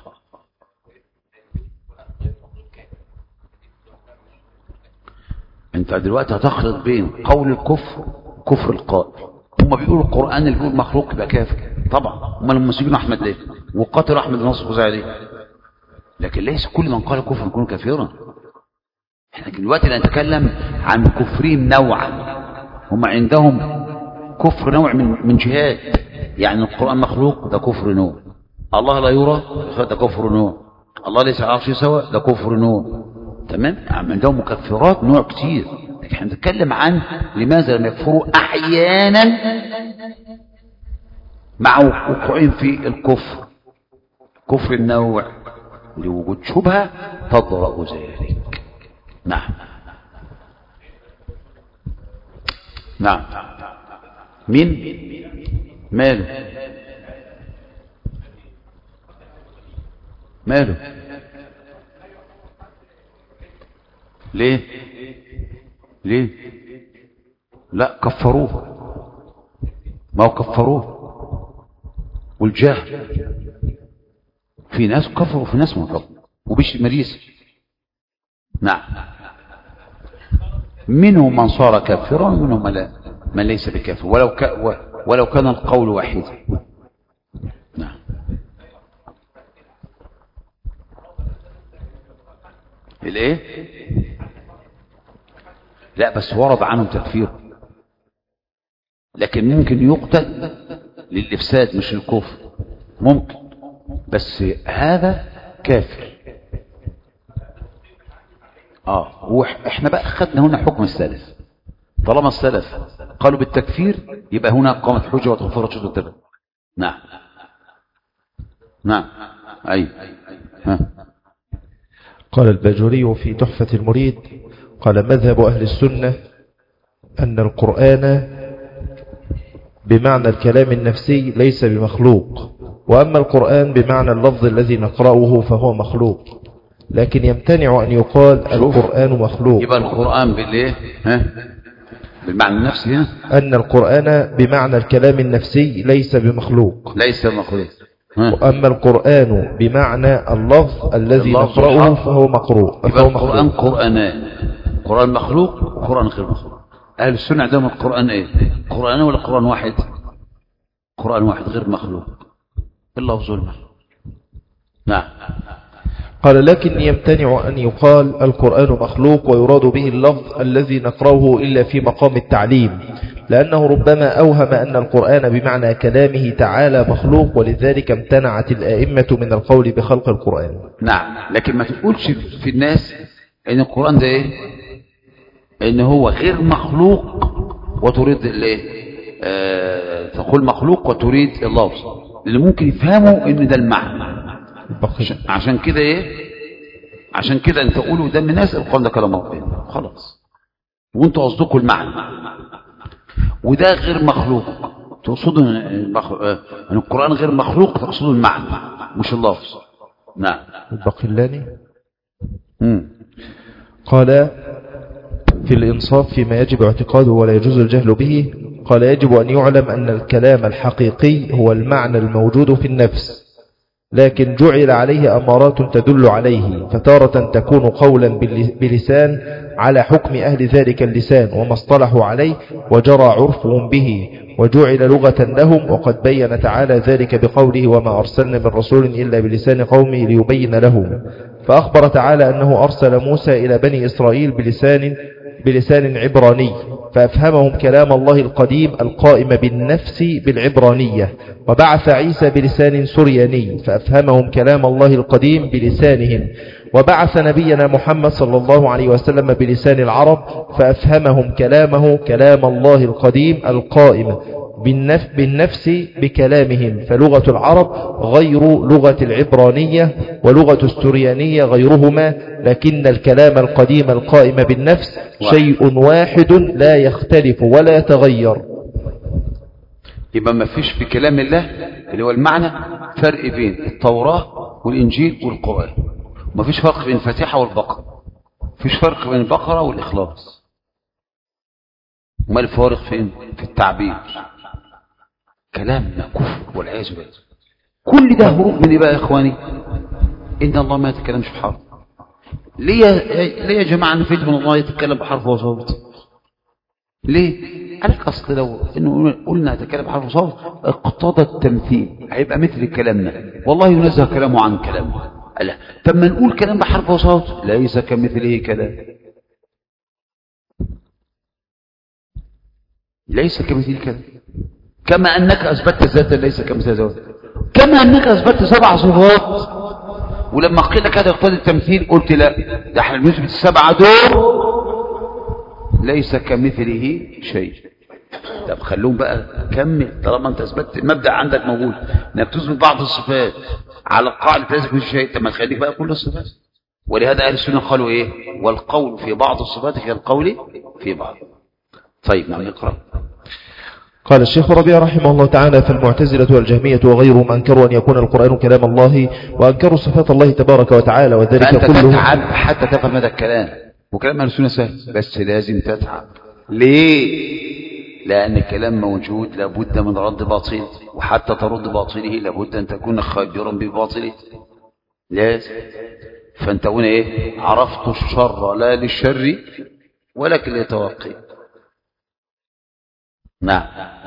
انت دلوقتي هتخلط بين قول الكفر وكفر القائل. هم بيقولوا القرآن اللي بيقول مخلوق يبقى كافر طبعا، هم لما سجنوا احمد ليه وقتلوا احمد بن نصر الخزاعي ليه؟ لكن ليس كل من قال كفر يكون كافرا. احنا دلوقتي لا نتكلم عن كفرهم نوعا، هم عندهم كفر نوع من من جهات، يعني القرآن مخلوق ده كفر نوع، الله لا يرى ده كفر نوع، الله ليس على عرشه سواء ده كفر نوع. تمام. عندهم مكفرات نوع كتير، لكن احنا بنتكلم عن لماذا لم يكفروا احيانا مع وقوعهم في الكفر، كفر النوع لوجود شبهه تضرأ ذلك. نعم نعم. مين ماله ماله ليه ليه لا كفروه، ما هو كفروه. والجهل في ناس كفروا وفي ناس ما كفروا وبيش مريس. نعم. منهم من صار كافرا ومنهم من ليس بكافر ولو ك... ولو كان القول واحدا. نعم. الايه؟ لا بس ورد عنهم تكفير، لكن ممكن يقتل للإفساد مش الكفر، ممكن، بس هذا كافر. اه واحنا بقى اخذنا هنا حكم السلف. طالما السلف قالوا بالتكفير يبقى هنا قامت حجة وتغفرت شروط التبع. نعم نعم. اي ها. قال الباجوري في تحفة المريد قال مذهب أهل السنة أن القرآن بمعنى الكلام النفسي ليس بمخلوق، وأما القرآن بمعنى اللفظ الذي نقرأه فهو مخلوق، لكن يمتنع أن يقال القرآن مخلوق. يبقى القرآن بالإيه؟ ها؟ بالمعنى النفسي ها؟ أن القرآن بمعنى الكلام النفسي ليس بمخلوق ليس بمخلوق. وأما القرآن بمعنى اللفظ الذي نقرأه فهو مقروء. يبقى القرآن قرآنان، قرآن مخلوق وقرآن غير مخلوق. أهل السنة عندهم القرآن إيه؟ قرآن ولا قرآن واحد؟ قرآن واحد غير مخلوق، اللفظ والمعنى. نعم. قال لكن يمتنع أن يقال القرآن مخلوق ويراد به اللفظ الذي نقرأه إلا في مقام التعليم، لأنه ربما أوهم أن القرآن بمعنى كلامه تعالى مخلوق، ولذلك امتنعت الآئمة من القول بخلق القرآن. نعم، لكن ما تقولش في الناس إن القرآن ده إيه؟ إن هو غير مخلوق وتريد الإيه؟ آه تقول مخلوق وتريد اللفظ، لأن ممكن يفهموا إن ده المعنى. عشان كده ايه عشان كده انت تقولوا ده من الناس القرآن ده كلام ربنا خلاص، وانتوا قصدكم المعنى، وده غير مخلوق تقصدوا ان القرآن غير مخلوق، تقصدوا المعنى مش اللفظ. نعم. الباقلاني قال في الإنصاف فيما يجب اعتقاده ولا يجوز الجهل به، قال يجب أن يعلم أن الكلام الحقيقي هو المعنى الموجود في النفس، لكن جعل عليه أمارات تدل عليه، فتارة تكون قولا بلسان على حكم أهل ذلك اللسان وما اصطلحوا عليه وجرى عرفهم به، وجعل لغة لهم، وقد بين تعالى ذلك بقوله وما أرسلنا من رسول إلا بلسان قومه ليبين لهم. فأخبر تعالى أنه أرسل موسى إلى بني إسرائيل بلسان بلسان عبراني فأفهمهم كلام الله القديم القائم بالنفس بالعبرانية، وبعث عيسى بلسان سرياني فأفهمهم كلام الله القديم بلسانهم، وبعث نبينا محمد صلى الله عليه وسلم بلسان العرب فأفهمهم كلامه كلام الله القديم القائم بالنفس بكلامهم، فلغة العرب غير لغة العبرانية ولغة السريانية غيرهما، لكن الكلام القديم القائم بالنفس شيء واحد لا يختلف ولا يتغير. يبقى ما فيش في كلام الله اللي هو المعنى فرق بين التوراة والإنجيل والقرآن، ما فيش فرق بين الفاتحة والبقرة، فيش فرق بين البقرة والإخلاص. ما الفارق فين؟ في التعبير. كلامنا كفر والعياذ بالله. كل ده هروب من ايه بقى يا اخواني؟ ان الله ما يتكلمش بحرف. ليه ليه يا جماعه نفيد من الله يتكلم بحرف وصوت؟ ليه؟ قال لك اصل لو انه قلنا يتكلم بحرف وصوت اقتضى التمثيل، هيبقى مثل كلامنا، والله ينزه كلامه عن كلامه. لا، طب ما نقول كلام بحرف وصوت ليس كمثله كلام، ليس كمثله كلام، كما أنك أثبتت ذاتا ليس كمثل ذات، كما أنك أثبتت سبع صفات، ولما قيل كده يقتضي التمثيل قلت لا، ده احنا بنثبت السبعة دول ليس كمثله شيء. طب خلوهم بقى كمل، طالما انت اثبتت المبدأ عندك موجود انك تثبت بعض الصفات على القاعدة ليس كمثله شيء، طب ما تخليك بقى كل الصفات. ولهذا أهل السنة قالوا إيه؟ والقول في بعض الصفات كالقول في بعض. طيب نعم نقرأ. قال الشيخ ربيع رحمه الله تعالى فالمعتزلة والجهمية وغيرهم أنكروا أن يكون القرآن كلام الله وأنكروا صفات الله تبارك وتعالى، وذلك فأنت كله تتعب حتى تفهم هذا الكلام، وكلام أهل السنة سهل بس لازم تتعب. ليه؟ لأن الكلام موجود لابد من رد باطل، وحتى ترد باطله لابد أن تكون خبيرا بباطله لازم. فأنت هنا إيه؟ عرفت الشر لا للشر ولكن ليتوقي. نعم.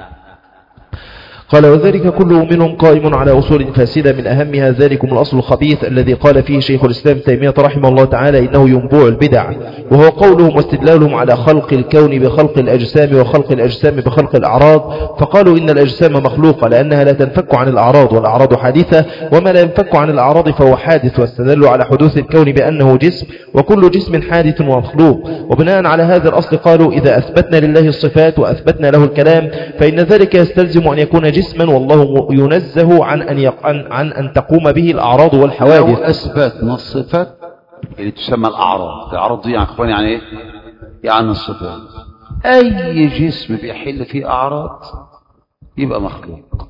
قال وذلك كله منهم قائم على أصول فاسدة، من أهمها ذلكم الأصل الخبيث الذي قال فيه شيخ الإسلام تيمية رحمه الله تعالى إنه ينبوع البدع، وهو قولهم واستدلالهم على خلق الكون بخلق الأجسام وخلق الأجسام بخلق الأعراض، فقالوا إن الأجسام مخلوقة لأنها لا تنفك عن الأعراض والأعراض حادثة، وما لا ينفك عن الأعراض فهو حادث، واستدلوا على حدوث الكون بأنه جسم وكل جسم حادث ومخلوق. وبناء على هذا الأصل قالوا إذا أثبتنا لله الصفات وأثبتنا له الكلام فإن ذلك يستلزم أن يكون جسما، والله ينزه عن أن, يقن عن أن تقوم به الأعراض والحوادث. لو أثبتنا الصفات اللي تسمى الأعراض، الأعراض دي يعني أخواني يعني إيه؟ يعني الصفات. أي جسم بيحل فيه أعراض يبقى مخلوق،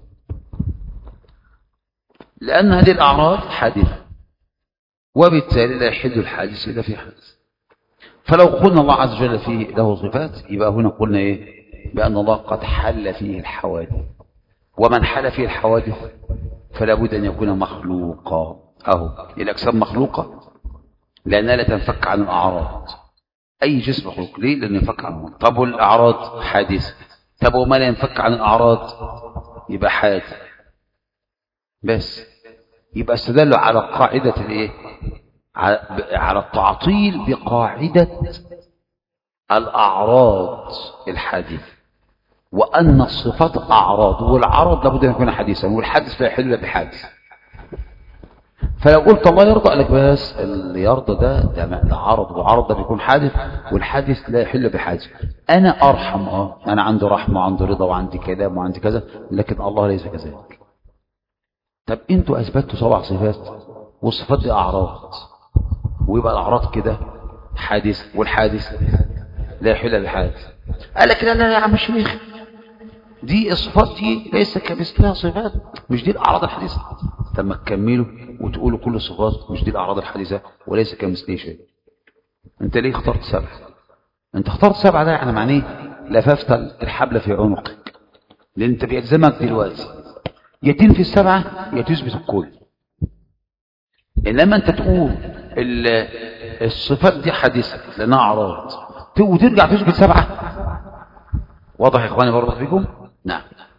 لأن هذه الأعراض حادثة، وبالتالي لا يحل الحادث إلا في حادث. فلو قلنا الله عز وجل فيه له صفات يبقى هنا قلنا إيه؟ بأن الله قد حل فيه الحوادث، ومن حل فيه الحوادث فلا بد أن يكون مخلوقا. أهو الأجسام مخلوقة لأنها لا تنفك عن الأعراض. أي جسم مخلوق ليه؟ لأنه ينفك عنه. طب والأعراض حادثة. طب وما لا ينفك عن الأعراض يبقى حادث. بس يبقى استدلوا على قاعدة الايه؟ على التعطيل بقاعدة الأعراض الحادثة، وأن الصفات أعراض، والعرض لابد أن يكون حديثا، والحادث لا يحل بحادث. فلو قلت الله يرضى لك بس اللي يرضى ده ده, ده عرض، وعرض ده بيكون حادث، والحادث لا يحل بحادث. أنا أرحم اه أنا عندي رحمة وعندي رضا وعندي كلام وعندي كذا، لكن الله ليس كذلك. طب انتوا أثبتوا سبع صفات، والصفات دي أعراض، ويبقى الأعراض كده حادث، والحادث لا يحل بحادث. قال لك لا لا يا عم الشيخ، دي الصفات دي ليس كمثلها صفات، مش دي الأعراض الحديثة. طب ما تكملوا وتقولوا كل الصفات مش دي الأعراض الحديثة وليس كمثله شيء. انت ليه اخترت سبعة؟ انت اخترت سبعة ده يعني معناه لففت الحبل في عنقك، لان انت بيلزمك دلوقتي يا تنفي السبعة يا تثبت الكل. انما انت تقول الصفات دي حديثة لانها أعراض وترجع تثبت سبعة. واضح يا اخواني بارك فيكم؟ نعم.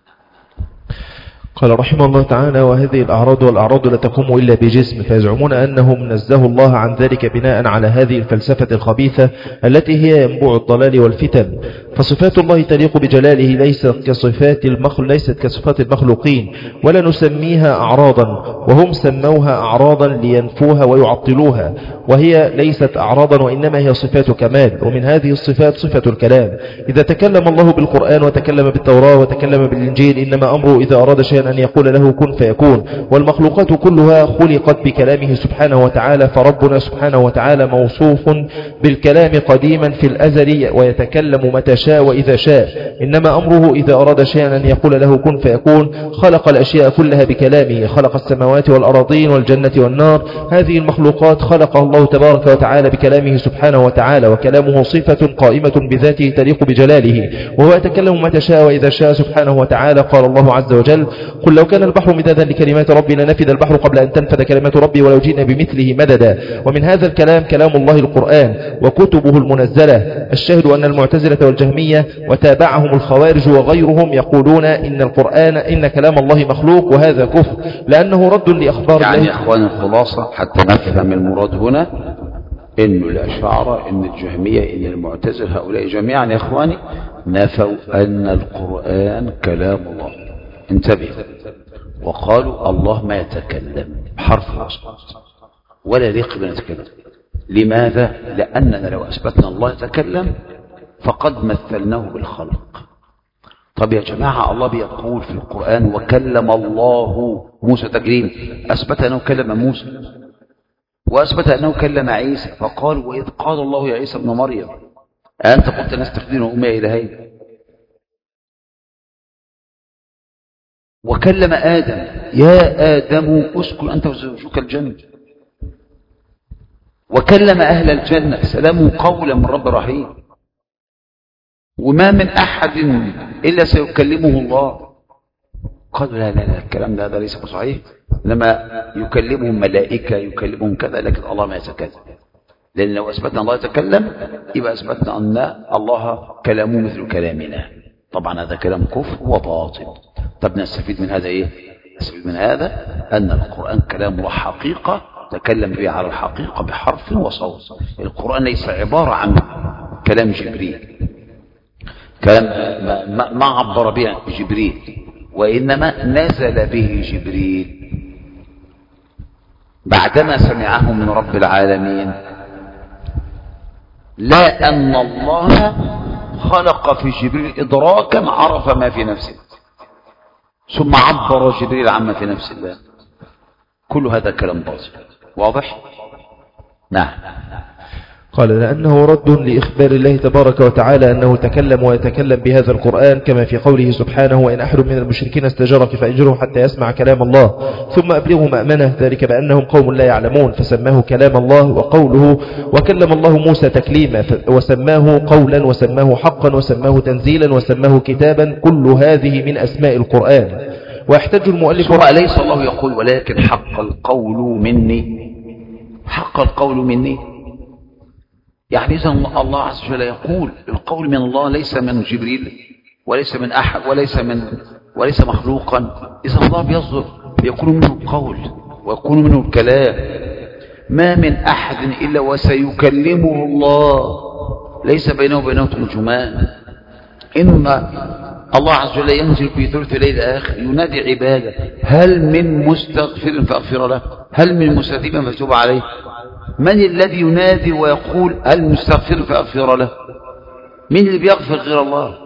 قال رحمه الله تعالى: وهذه الأعراض والأعراض لا تقوم إلا بجسم، فيزعمون أنهم نزهوا الله عن ذلك بناء على هذه الفلسفة الخبيثة التي هي ينبوع الضلال والفتن. فصفات الله تليق بجلاله ليست كصفات المخلوق ليست كصفات المخلوقين، ولا نسميها أعراضا، وهم سموها أعراضا لينفوها ويعطلوها، وهي ليست أعراضا وإنما هي صفات كمال. ومن هذه الصفات صفة الكلام. إذا تكلم الله بالقرآن وتكلم بالتوراة وتكلم بالإنجيل، إنما أمره إذا أراد شيئا أن يقول له كن فيكون. والمخلوقات كلها خلقت بكلامه سبحانه وتعالى، فربنا سبحانه وتعالى موصوف بالكلام قديما في الأزل، ويتكلم متى شاء وإذا شاء. إنما أمره إذا أراد شيئا أن يقول له كن فيكون. خلق الأشياء كلها بكلامه، خلق السماوات والأراضين والجنة والنار. هذه المخلوقات خلقها الله تبارك وتعالى بكلامه سبحانه وتعالى، وكلامه صفة قائمة بذاته تليق بجلاله، وهو يتكلم متى شاء وإذا شاء سبحانه وتعالى. قال الله عز وجل: قل لو كان البحر مدادا لكلمات ربي لنفذ البحر قبل أن تنفذ كلمات ربي ولو جئنا بمثله مددا. ومن هذا الكلام كلام الله القرآن وكتبه المنزلة. الشاهد أن المعتزلة والجهمية وتابعهم الخوارج وغيرهم يقولون إن القرآن إن كلام الله مخلوق، وهذا كفر لأنه رد لأخبار يعني الله. يا إخوان الخلاصة حتى نفهم المراد هنا، إن الأشاعرة إن الجهمية إن المعتزلة هؤلاء جميعا يا إخواني نفوا أن القرآن كلام الله. انتبه. وقالوا الله ما يتكلم بحرف وصوت ولا يليق بأن يتكلم. لماذا؟ لأننا لو أثبتنا الله يتكلم فقد مثلناه بالخلق. طب يا جماعة الله بيقول في القرآن وكلم الله موسى تكليما، أثبت أنه كلم موسى وأثبت أنه كلم عيسى. فقال وإذ قال الله يا عيسى ابن مريم أنت قلت الناس تخدينه أمي إلهين. وكلم آدم يا آدم اسكن أنت وزوجك الجنة. وكلم أهل الجنة سلام قولا من رب رحيم. وما من أحد إلا سيكلمه الله. قالوا لا لا لا الكلام ده, ده ليس صحيح، إنما يكلمهم ملائكة يكلمهم كذا، لكن الله ما يتكلم. لأن لو أثبتنا الله يتكلم يبقى أثبتنا أن الله كلامه مثل كلامنا. طبعا هذا كلام كفر وباطل. طب نستفيد من هذا إيه؟ نستفيد من هذا أن القرآن كلام الله حقيقة تكلم به على الحقيقة بحرف وصوت. القرآن ليس عبارة عن كلام جبريل، كلام ما, ما عبر به جبريل، وإنما نزل به جبريل بعدما سمعه من رب العالمين. لا أن الله خلق في جبريل إدراكا عرف ما في نفسه ثم عبر جبريل عما في نفس الله. كل هذا كلام باطل. واضح؟ نعم. قال لأنه رد لإخبار الله تبارك وتعالى أنه تكلم ويتكلم بهذا القرآن، كما في قوله سبحانه: وإن أحد من المشركين استجارك فأجره حتى يسمع كلام الله ثم أبلغه مأمنه، ذلك بأنهم قوم لا يعلمون، فسماه كلام الله. وقوله وكلم الله موسى تكليما، وسماه قولا وسماه حقا وسماه تنزيلا وسماه كتابا، كل هذه من أسماء القرآن. ويحتج المؤلف ثم أليس الله يقول ولكن حق القول مني، حق القول مني، يعني إذا الله عز وجل يقول القول من الله ليس من جبريل وليس من أحد وليس من وليس مخلوقا. إذا الله بيصدر يكون منه القول ويكون منه الكلام. ما من أحد إلا وسيكلمه الله، ليس بينه وبينه ترجمان. إن الله عز وجل ينزل في ثلث الليل الآخر ينادي عباده هل من مستغفر فأغفر له، هل من مستتيب فأتوب عليه. من الذي ينادي ويقول هل مستغفر فأغفر له؟ مين اللي بيغفر غير الله؟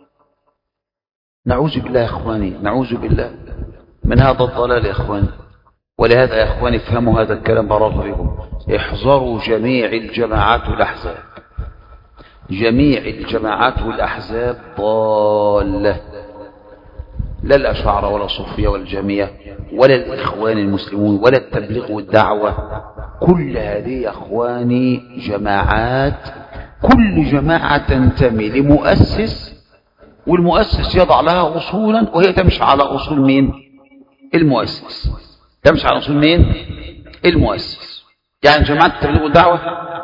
نعوذ بالله يا إخواني، نعوذ بالله من هذا الضلال يا إخواني. ولهذا يا إخواني افهموا هذا الكلام بارك الله فيكم، احذروا جميع الجماعات والأحزاب. جميع الجماعات والأحزاب ضالة، لا الأشاعرة ولا الصوفية ولا الجميع ولا الإخوان المسلمون ولا التبليغ والدعوة. كل هذه يا إخواني جماعات، كل جماعة تنتمي لمؤسس، والمؤسس يضع لها أصولا وهي تمشي على أصول مين؟ المؤسس. تمشي على أصول مين؟ المؤسس. يعني جماعة التبليغ والدعوة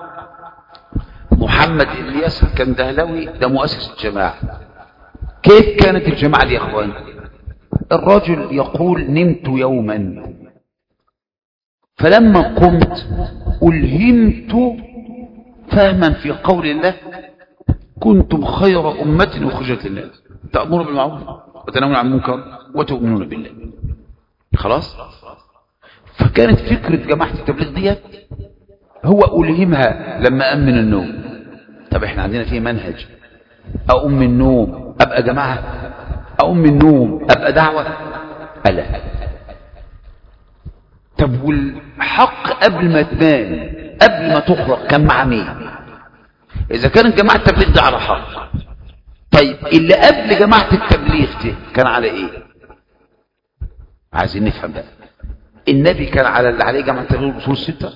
محمد إلياس الكندهلوي ده مؤسس الجماعة. كيف كانت الجماعة دي يا إخوان؟ الرجل يقول نمت يوما فلما قمت ألهمت فهما في قول الله كنتم خير أمة أخرجت للناس تأمرون بالمعروف وتنهون عن المنكر وتؤمنون بالله. خلاص. فكانت فكرة جماعة التبليغ ديت هو ألهمها لما قام من النوم. طب احنا عندنا فيه منهج، أقوم من النوم أبقى جماعة، أقوم من النوم أبقى دعوة؟ ألا. طب والحق قبل ما تنام قبل ما تخرج كان مع مين؟ إذا كانت جماعة التبليغ ده على حق، طيب اللي قبل جماعة التبليغ دي كان على إيه؟ عايزين نفهم بقى. النبي كان على اللي عليه جماعة التبليغ الأصول الستة.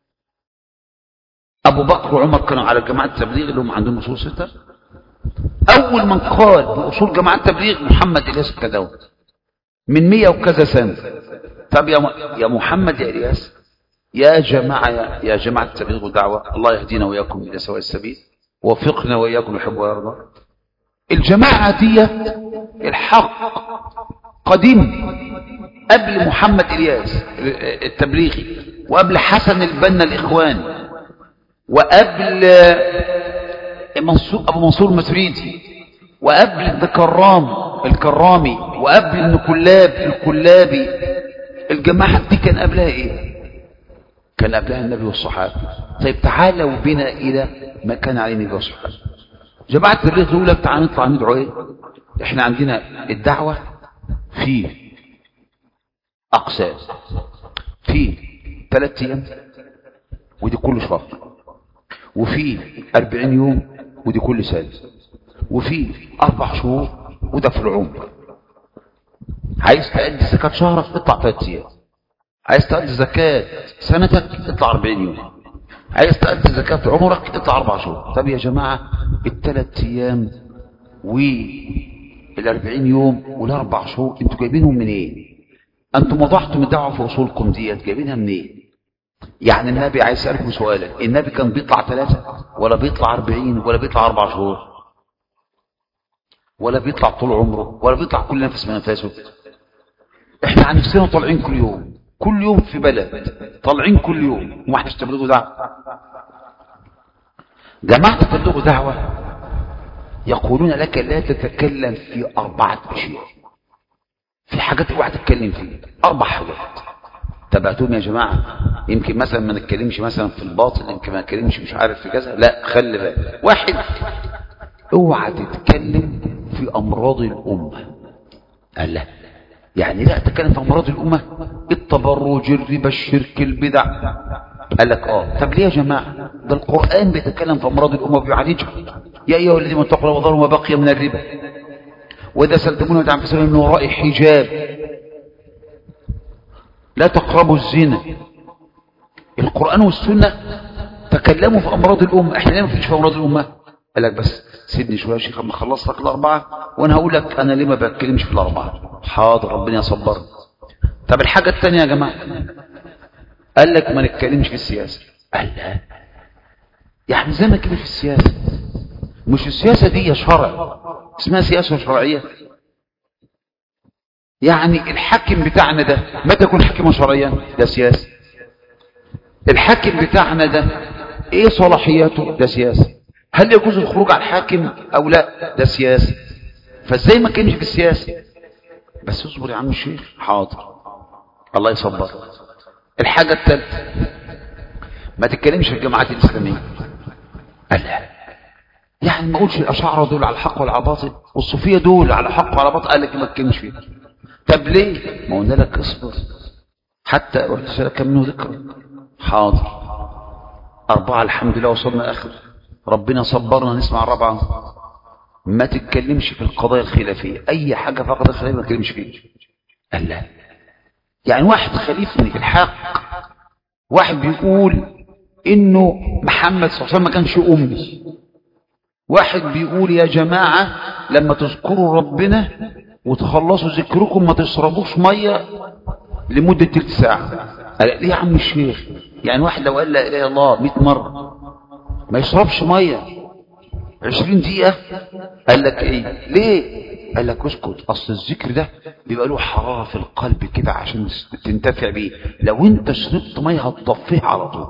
أبو بكر وعمر كانوا على جماعة التبليغ اللي هم عندهم أصول ستة. أول من قال بأصول جماعة التبليغ محمد إلياس الكندهلوي من مية وكذا سنة. طب يا يا محمد يا إلياس، يا جماعة يا جماعة التبليغ والدعوة، الله يهدينا وإياكم إلى سواء السبيل ووفقنا وإياكم يحب ويرضى. الجماعة دي الحق قديم قبل محمد إلياس التبليغي، وقبل حسن البنا الإخوان، وقبل منصور أبو منصور المتريدي، وقبل الكرام الكرامي، وقبل ابن كلاب الكلابي. الجماعة دي كان قبلها إيه؟ كان قبلها النبي والصحابة. طيب تعالوا بنا إلى ما كان عليه النبي والصحابة. جماعة التبليغ يقول لك تعالوا نطلع ندعو إيه؟ إحنا عندنا الدعوة في أقسام، في ثلاث أيام ودي كل شهر، وفي أربعين يوم ودي كل سنة، وفي أربع شهور وده في العمر. عايز تأدي زكاة شهرك اطلع ثلاث أيام، عايز تأدي زكاة سنتك اطلع أربعين يوم، عايز تأدي زكاة عمرك اطلع أربع شهور. طب يا جماعة الثلاث أيام والأربعين يوم والأربع شهور انتوا جايبينهم منين؟ إيه؟ أنتم وضعتم الدعوة في أصولكم ديت جايبينها منين؟ إيه؟ يعني النبي عايز يسألكم سؤالا، النبي كان بيطلع ثلاثة ولا بيطلع أربعين ولا بيطلع أربع شهور ولا بيطلع طول عمره ولا بيطلع كل نفس من نفسه؟ احنا عن نفسنا طالعين كل يوم، كل يوم في بلد طالعين كل يوم وما حدش تبلغوا دعوة. جماعة تبلغوا دعوة يقولون لك لا تتكلم في أربعة أشياء، في حاجات اوعى تتكلم فيها، أربع حاجات تبعتهم يا جماعة. يمكن مثلا ما نتكلمش مثلا في الباطل، يمكن ما نتكلمش مش عارف في كذا، لا خلي بالك. واحد، اوعى تتكلم في أمراض الأمة. قال لا، يعني لا تتكلم في أمراض الأمة، التبرج الربا الشرك البدع. قال لك اه طب ليه يا جماعة؟ ده القرآن بيتكلم في أمراض الأمة وبيعالجها. يا أيها الذين اتقوا الله وذروا ما بقي من الربا وإذا سلتمونا ودعم في سبيل من وراء حجاب لا تقربوا الزنا. القرآن والسنة تكلموا في أمراض الأمة، احنا ليه ما فيش في أمراض الأمة؟ قال لك بس سيبني شويه يا شيخ اما اخلص لك الاربعه وانا هقول لك انا ليه ما بتكلمش في الاربعه. حاضر ربنا يصبرني. طب الحاجه الثانيه يا جماعه قال لك ما نتكلمش في السياسه. قال لا يعني زي ما كده في السياسه، مش السياسه دي شرع اسمها سياسه شرعيه؟ يعني الحاكم بتاعنا ده متى يكون حاكما شرعيا؟ ده سياسه. الحاكم بتاعنا ده ايه صلاحياته؟ ده سياسه. هل يجوز الخروج على الحاكم او لا؟ ده سياسه. فازاي ما كانش في السياسه؟ بس اصبر يا عم الشيخ. حاضر الله يصبر. الحاجه الثالثه ما تتكلمش في الجماعات الاسلاميه. قال لا يعني ما اقولش الاشاعره دول على الحق وعلى الباطل والصوفيه دول على الحق وعلى الباطل. قال لك ما تتكلمش فيه. طب ليه؟ ما قلنا لك اصبر حتى رحت لك منه ذكر. حاضر اربعه الحمد لله وصلنا اخر ربنا صبرنا نسمع الرابعه. ما تتكلمش في القضايا الخلافيه، اي حاجه في القضايا الخلافيه ما تتكلمش فيها. قال لا يعني واحد خليفني في الحق، واحد بيقول انه محمد صلى الله عليه وسلم ما كانش امي، واحد بيقول يا جماعه لما تذكروا ربنا وتخلصوا ذكركم ما تشربوش ميه لمده تلت ساعه. قال ليه يا عم الشيخ؟ يعني واحد لو قال لا اله الا الله مئة مره ما يشربش ميه عشرين دقيقه؟ قال لك ايه ليه؟ قال لك اسكت، اصل الذكر ده بيبقى له حراره في القلب كده عشان تنتفع بيه، لو انت شربت ميه هتطفيه على طول،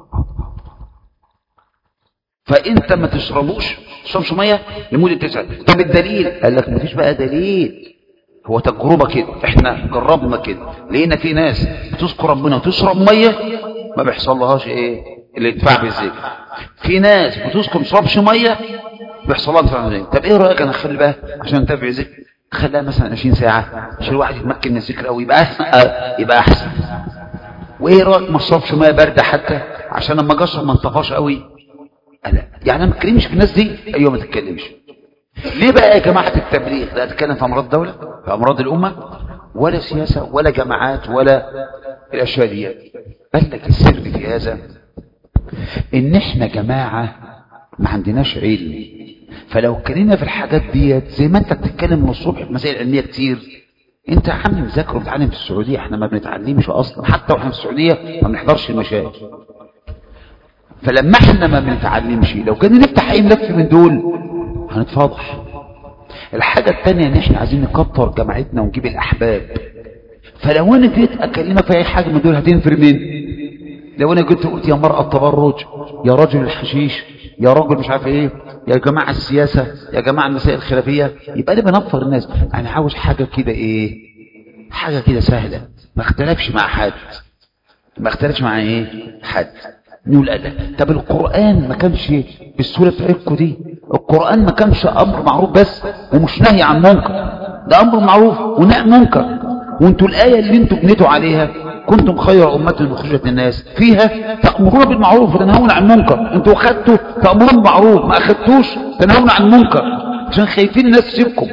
فانت ما تشربوش تشربش ميه لمده تسعه. طب الدليل؟ قال لك مفيش بقى دليل، هو تجربه كده، احنا جربنا كده لقينا في ناس بتذكر ربنا وتشرب ميه ما بيحصلهاش ايه الانتفاع بالذكر، في ناس بتذكر ما تشربش ميه بيحصل لها انتفاع بالذكر. طب ايه رايك انا اخلي بقى عشان انتفع بالذكر خليها مثلا عشرين ساعه عشان الواحد يتمكن من الذكر قوي يبقى احسن يبقى احسن. وايه رايك ما تشربش ميه بارده حتى عشان لما اشرب ما انطفاش قوي؟ لا يعني انا ما اتكلمش في الناس دي. ايوه ما تتكلمش. ليه بقى يا جماعه التبليغ؟ لا اتكلم في امراض الدوله في امراض الامه ولا سياسه ولا جماعات ولا الاشياء دي. قال لك السر في هذا ان احنا جماعه ما عندناش علم، فلو اتكلمنا في الحاجات ديت زي ما انت بتتكلم من الصبح في مسائل علميه كتير، انت يا عم مذاكر وبتتعلم في السعوديه، احنا ما بنتعلمش اصلا، حتى واحنا في السعوديه ما بنحضرش المشايخ. فلما احنا ما بنتعلمش لو كان نفتح اي ملف من دول هنتفضح. الحاجه الثانيه ان احنا عايزين نكتر جماعتنا ونجيب الاحباب، فلو انا جيت اكلمك في اي حاجه من دول هتنفر مين؟ لو انا جيت قلت يا مرأة التبرج، يا رجل الحشيش، يا رجل مش عارف ايه، يا جماعه السياسه، يا جماعه المسائل الخلافيه، يبقى انا بنفر الناس. انا عاوز حاجه كده ايه، حاجه كده سهله ما اختلفش مع حد، ما اختلفش مع ايه حد، نقول ادب. طب القران ما كانش بالسوره بتاعتكم دي، القران ما كانش امر معروف بس ومش نهي عن منكر، ده امر معروف ونهي عن منكر. وانتوا الايه اللي انتوا بنيتوا عليها كنتم خير امه اخرجت للناس فيها تأمرون بالمعروف وتنهون عن المنكر، انتوا اخذتوا تأمرون بالمعروف ما اخذتوش تنهون عن المنكر عشان خايفين الناس تسيبكم.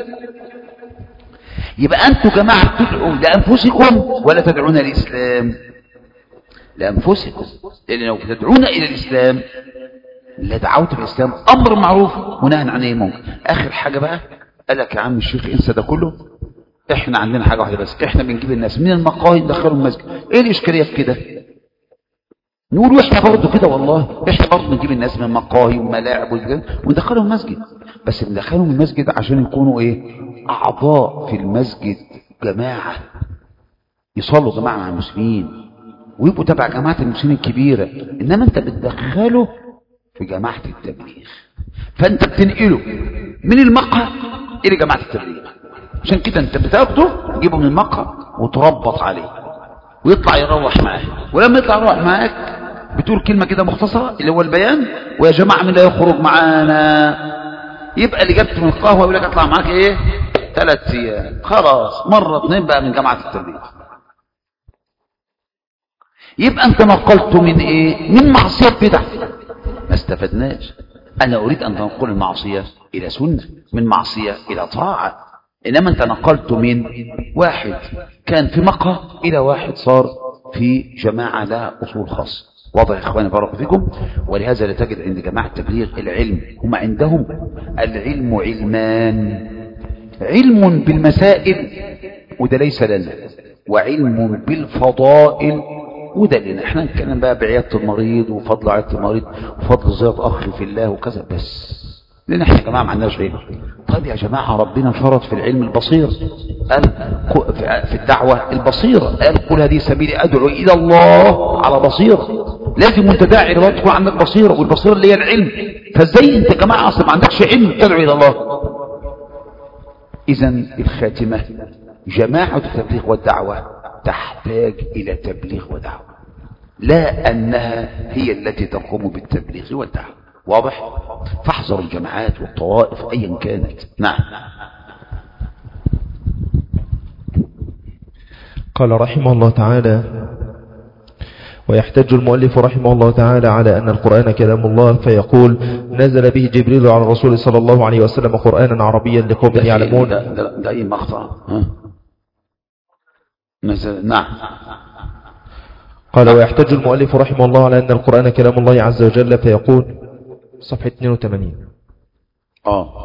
يبقى انتوا جماعه تدعوا لانفسكم ولا تدعون الاسلام؟ لانفسكم، لان لو تدعون الى الاسلام لدعوت الاسلام امر معروف ونهي عن اي منكر. اخر حاجه بقى قال لك يا عم الشيخ انسى ده كله، احنا عندنا حاجه واحده بس، احنا بنجيب الناس من المقاهي ندخلهم المسجد. ايه الاشكاليه في كده؟ نقول احنا برضه كده، والله احنا برضه بنجيب الناس من مقاهي وملاعب وندخلهم المسجد، بس بندخلهم المسجد عشان يكونوا ايه اعضاء في المسجد، جماعه يصلوا جماعه مع المسلمين ويبقوا تبع جماعه المسلمين الكبيره. انما انت بتدخله في جماعه التبليغ، فانت بتنقله من المقهى الى جماعه التبليغ. عشان كده انت بتاخده تجيبه من المقهى وتربط عليه ويطلع يروح معاك، ولما يطلع يروح معاك بتقول كلمه كده مختصره اللي هو البيان، ويا جماعه من لا يخرج معانا، يبقى اللي جبته من القهوه يقول لك اطلع معاك ايه ثلاث ايام، خلاص مره اثنين بقى من جماعه التبليغ. يبقى انت نقلته من ايه؟ من معصيه بدعه، ما استفدناش. انا اريد ان تنقل المعصيه الى سنه، من معصيه الى طاعه، انما انت نقلته من واحد كان في مقهى الى واحد صار في جماعه لها اصول خاصه. واضح يا إخواني بارك فيكم. ولهذا لا تجد عند جماعة التبليغ العلم، هم عندهم العلم علمان، علم بالمسائل وده ليس لنا، وعلم بالفضائل وده لنا. احنا نتكلم بقى بعيادة المريض وفضل عيادة المريض وفضل زيارة أخ في الله وكذا بس، لأن احنا يا جماعة ما عندناش علم. طيب يا جماعة ربنا شرط في العلم البصير، قال في الدعوة البصيرة، قال قل هذه سبيلي أدعو إلى الله على بصيرة. لازم وانت داعي لله تكون عندك بصيرة، والبصيرة اللي هي العلم. فازاي انت يا جماعة أصلا ما عندكش علم تدعو إلى الله؟ إذن الخاتمة، جماعة التبليغ والدعوة تحتاج إلى تبليغ ودعوة، لا أنها هي التي تقوم بالتبليغ والدعوة. واضح؟ فاحذر الجماعات والطوائف أيا كانت. نعم. قال رحمه الله تعالى: ويحتج المؤلف رحمه الله تعالى على أن القرآن كلام الله فيقول: نزل به جبريل على الرسول صلى الله عليه وسلم قرآنا عربيا لقوم يعلمون. ده, ده, ده أي مقطع. نزل. نعم. قال: ويحتج المؤلف رحمه الله على أن القرآن كلام الله عز وجل فيقول، صفحة اثنين وثمانين. آه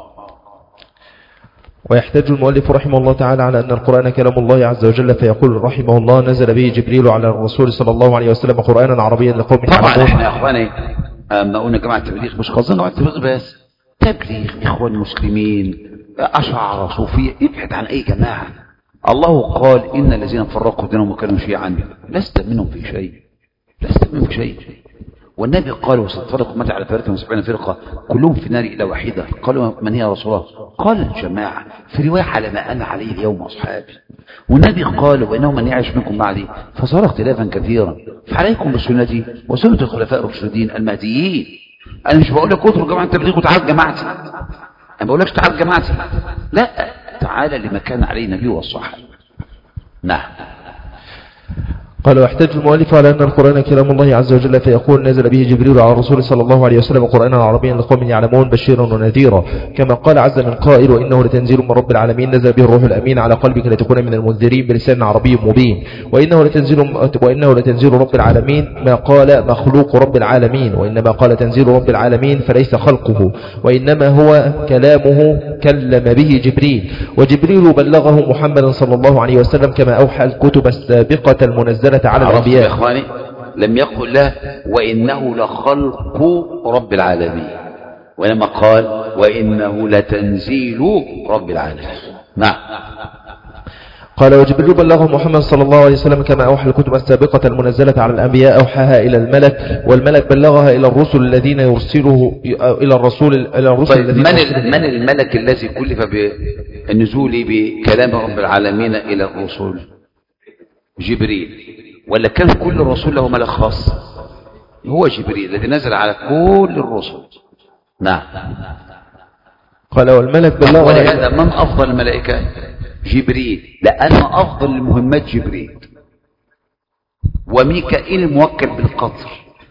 ويحتج المؤلف رحمه الله تعالى على أن القرآن كلام الله عز وجل فيقول رحمه الله: نزل به جبريل على الرسول صلى الله عليه وسلم قرآنا عربيا لقوم يعلمون. طبعا احنا يا اخواني اما قلنا جماعة التبليغ مش قصدنا جماعة التبليغ بس، تبليغ اخوان مسلمين، اشاعرة، صوفية، ابعد عن اي جماعة. الله قال: ان الذين فرقوا دينهم وكانوا شيعا لست منهم في شيء، لست منهم في شيء. والنبي قال: وستفرق أمتي على ثلاثة وسبعين فرقة كلهم في النار إلا واحدة. قالوا: من هي يا رسول الله؟ قال: الجماعة. في رواية: على ما أنا عليه اليوم أصحابي. والنبي قال: وإنه من يعيش منكم بعدي فصار اختلافا كثيرا، فعليكم بسنتي وسنة الخلفاء الراشدين المهديين. أنا مش بقول لك اترك جماعة التبليغ وتعال جماعتي، أنا بقول لكش تعال جماعتي، لا، تعال لما كان عليه النبي والصحابة. نعم. قال: ويحتج المؤلف على أن القرآن كلام الله عز وجل فيقول: نزل به جبريل على الرسول صلى الله عليه وسلم قرآنا عربيا لقوم يعلمون بشيرا ونذيرا، كما قال عز من قائل: وإنه لتنزيل من رب العالمين نزل به الروح الأمين على قلبك لتكون من المنذرين بلسان عربي مبين. وإنه لتنزيل وإنه لتنزيل رب العالمين ما قال مخلوق رب العالمين، وإنما قال تنزيل رب العالمين فليس خلقه، وإنما هو كلامه كلم به جبريل، وجبريل بلغه محمد صلى الله عليه وسلم كما أوحى الكتب السابقة المنزلة على الأنبياء. يا إخواني لم يقل له وإنه لخلق رب العالمين، وإنما قال: وإنه لتنزيل رب العالمين. نعم. قال: وجبريل بلغه محمد صلى الله عليه وسلم كما أوحى الكتب السابقة المنزلة على الأنبياء أوحاها إلى الملك، والملك بلغها إلى الرسل الذين يرسله إلى الرسول إلى الرسل. طيب من, من الملك الذي كلف بالنزول بكلام رب العالمين إلى الرسل؟ جبريل. ولا كان كل رسول له ملك خاص؟ هو جبريل الذي نزل على كل الرسل. نعم. قال: والملك بلغها. ولهذا من أفضل الملائكة؟ جبريل، لأن أفضل المهمات جبريل. وميكائيل الموكل بالقطر،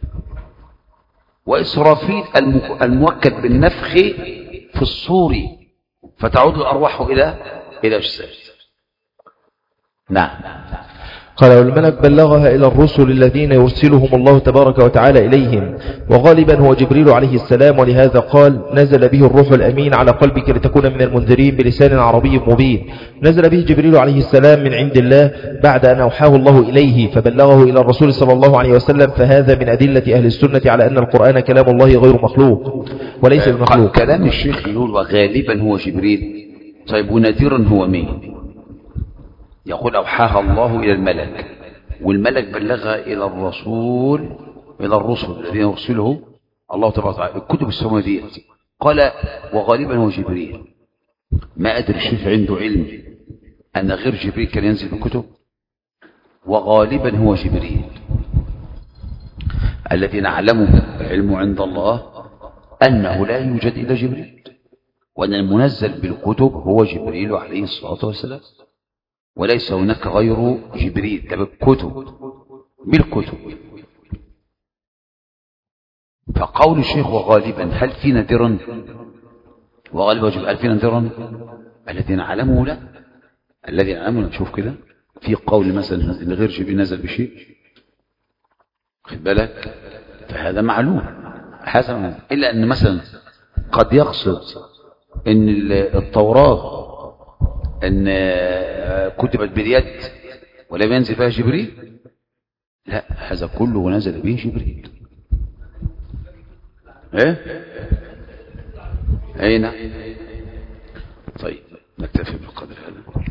وإسرافيل الموكل بالنفخ في الصور فتعود الأرواح إلى إلى أجساد. نعم. قال: والملك بلغها إلى الرسل الذين يرسلهم الله تبارك وتعالى إليهم، وغالبا هو جبريل عليه السلام، ولهذا قال: نزل به الروح الأمين على قلبك لتكون من المنذرين بلسان عربي مبين. نزل به جبريل عليه السلام من عند الله بعد أن أوحاه الله إليه فبلغه إلى الرسول صلى الله عليه وسلم، فهذا من أدلة أهل السنة على أن القرآن كلام الله غير مخلوق وليس بمخلوق. كلام الشيخ يقول وغالبا هو جبريل. طيب ونذيرا هو مين؟ يقول أوحاها الله إلى الملك، والملك بلغها إلى الرسول إلى الرسل الذين يرسله الله تبارك وتعالى الكتب السماوية دي. قال: وغالبا هو جبريل. ما أدري الشيخ عنده علم أن غير جبريل كان ينزل بالكتب؟ وغالبا هو جبريل الذي نعلمه العلم عند الله أنه لا يوجد إلا جبريل، وأن المنزل بالكتب هو جبريل عليه الصلاة والسلام، وليس هناك غير جبريل. ده بالكتب بالكتب. فقول الشيخ وغالبا هل في نذرا؟ وغالبا هل في نذرا؟ الذي نعلمه لا، الذي نعلمه نشوف كده في قول مثلا غير جبريل نزل بشيء. خد بالك، فهذا معلوم حسنا. إلا أن مثلا قد يقصد أن التوراة أن كتبت باليد ولم ينزل فيها جبريل، لا، هذا كله نزل به جبريل. ايه اين؟ طيب نكتفي بالقدر هذا.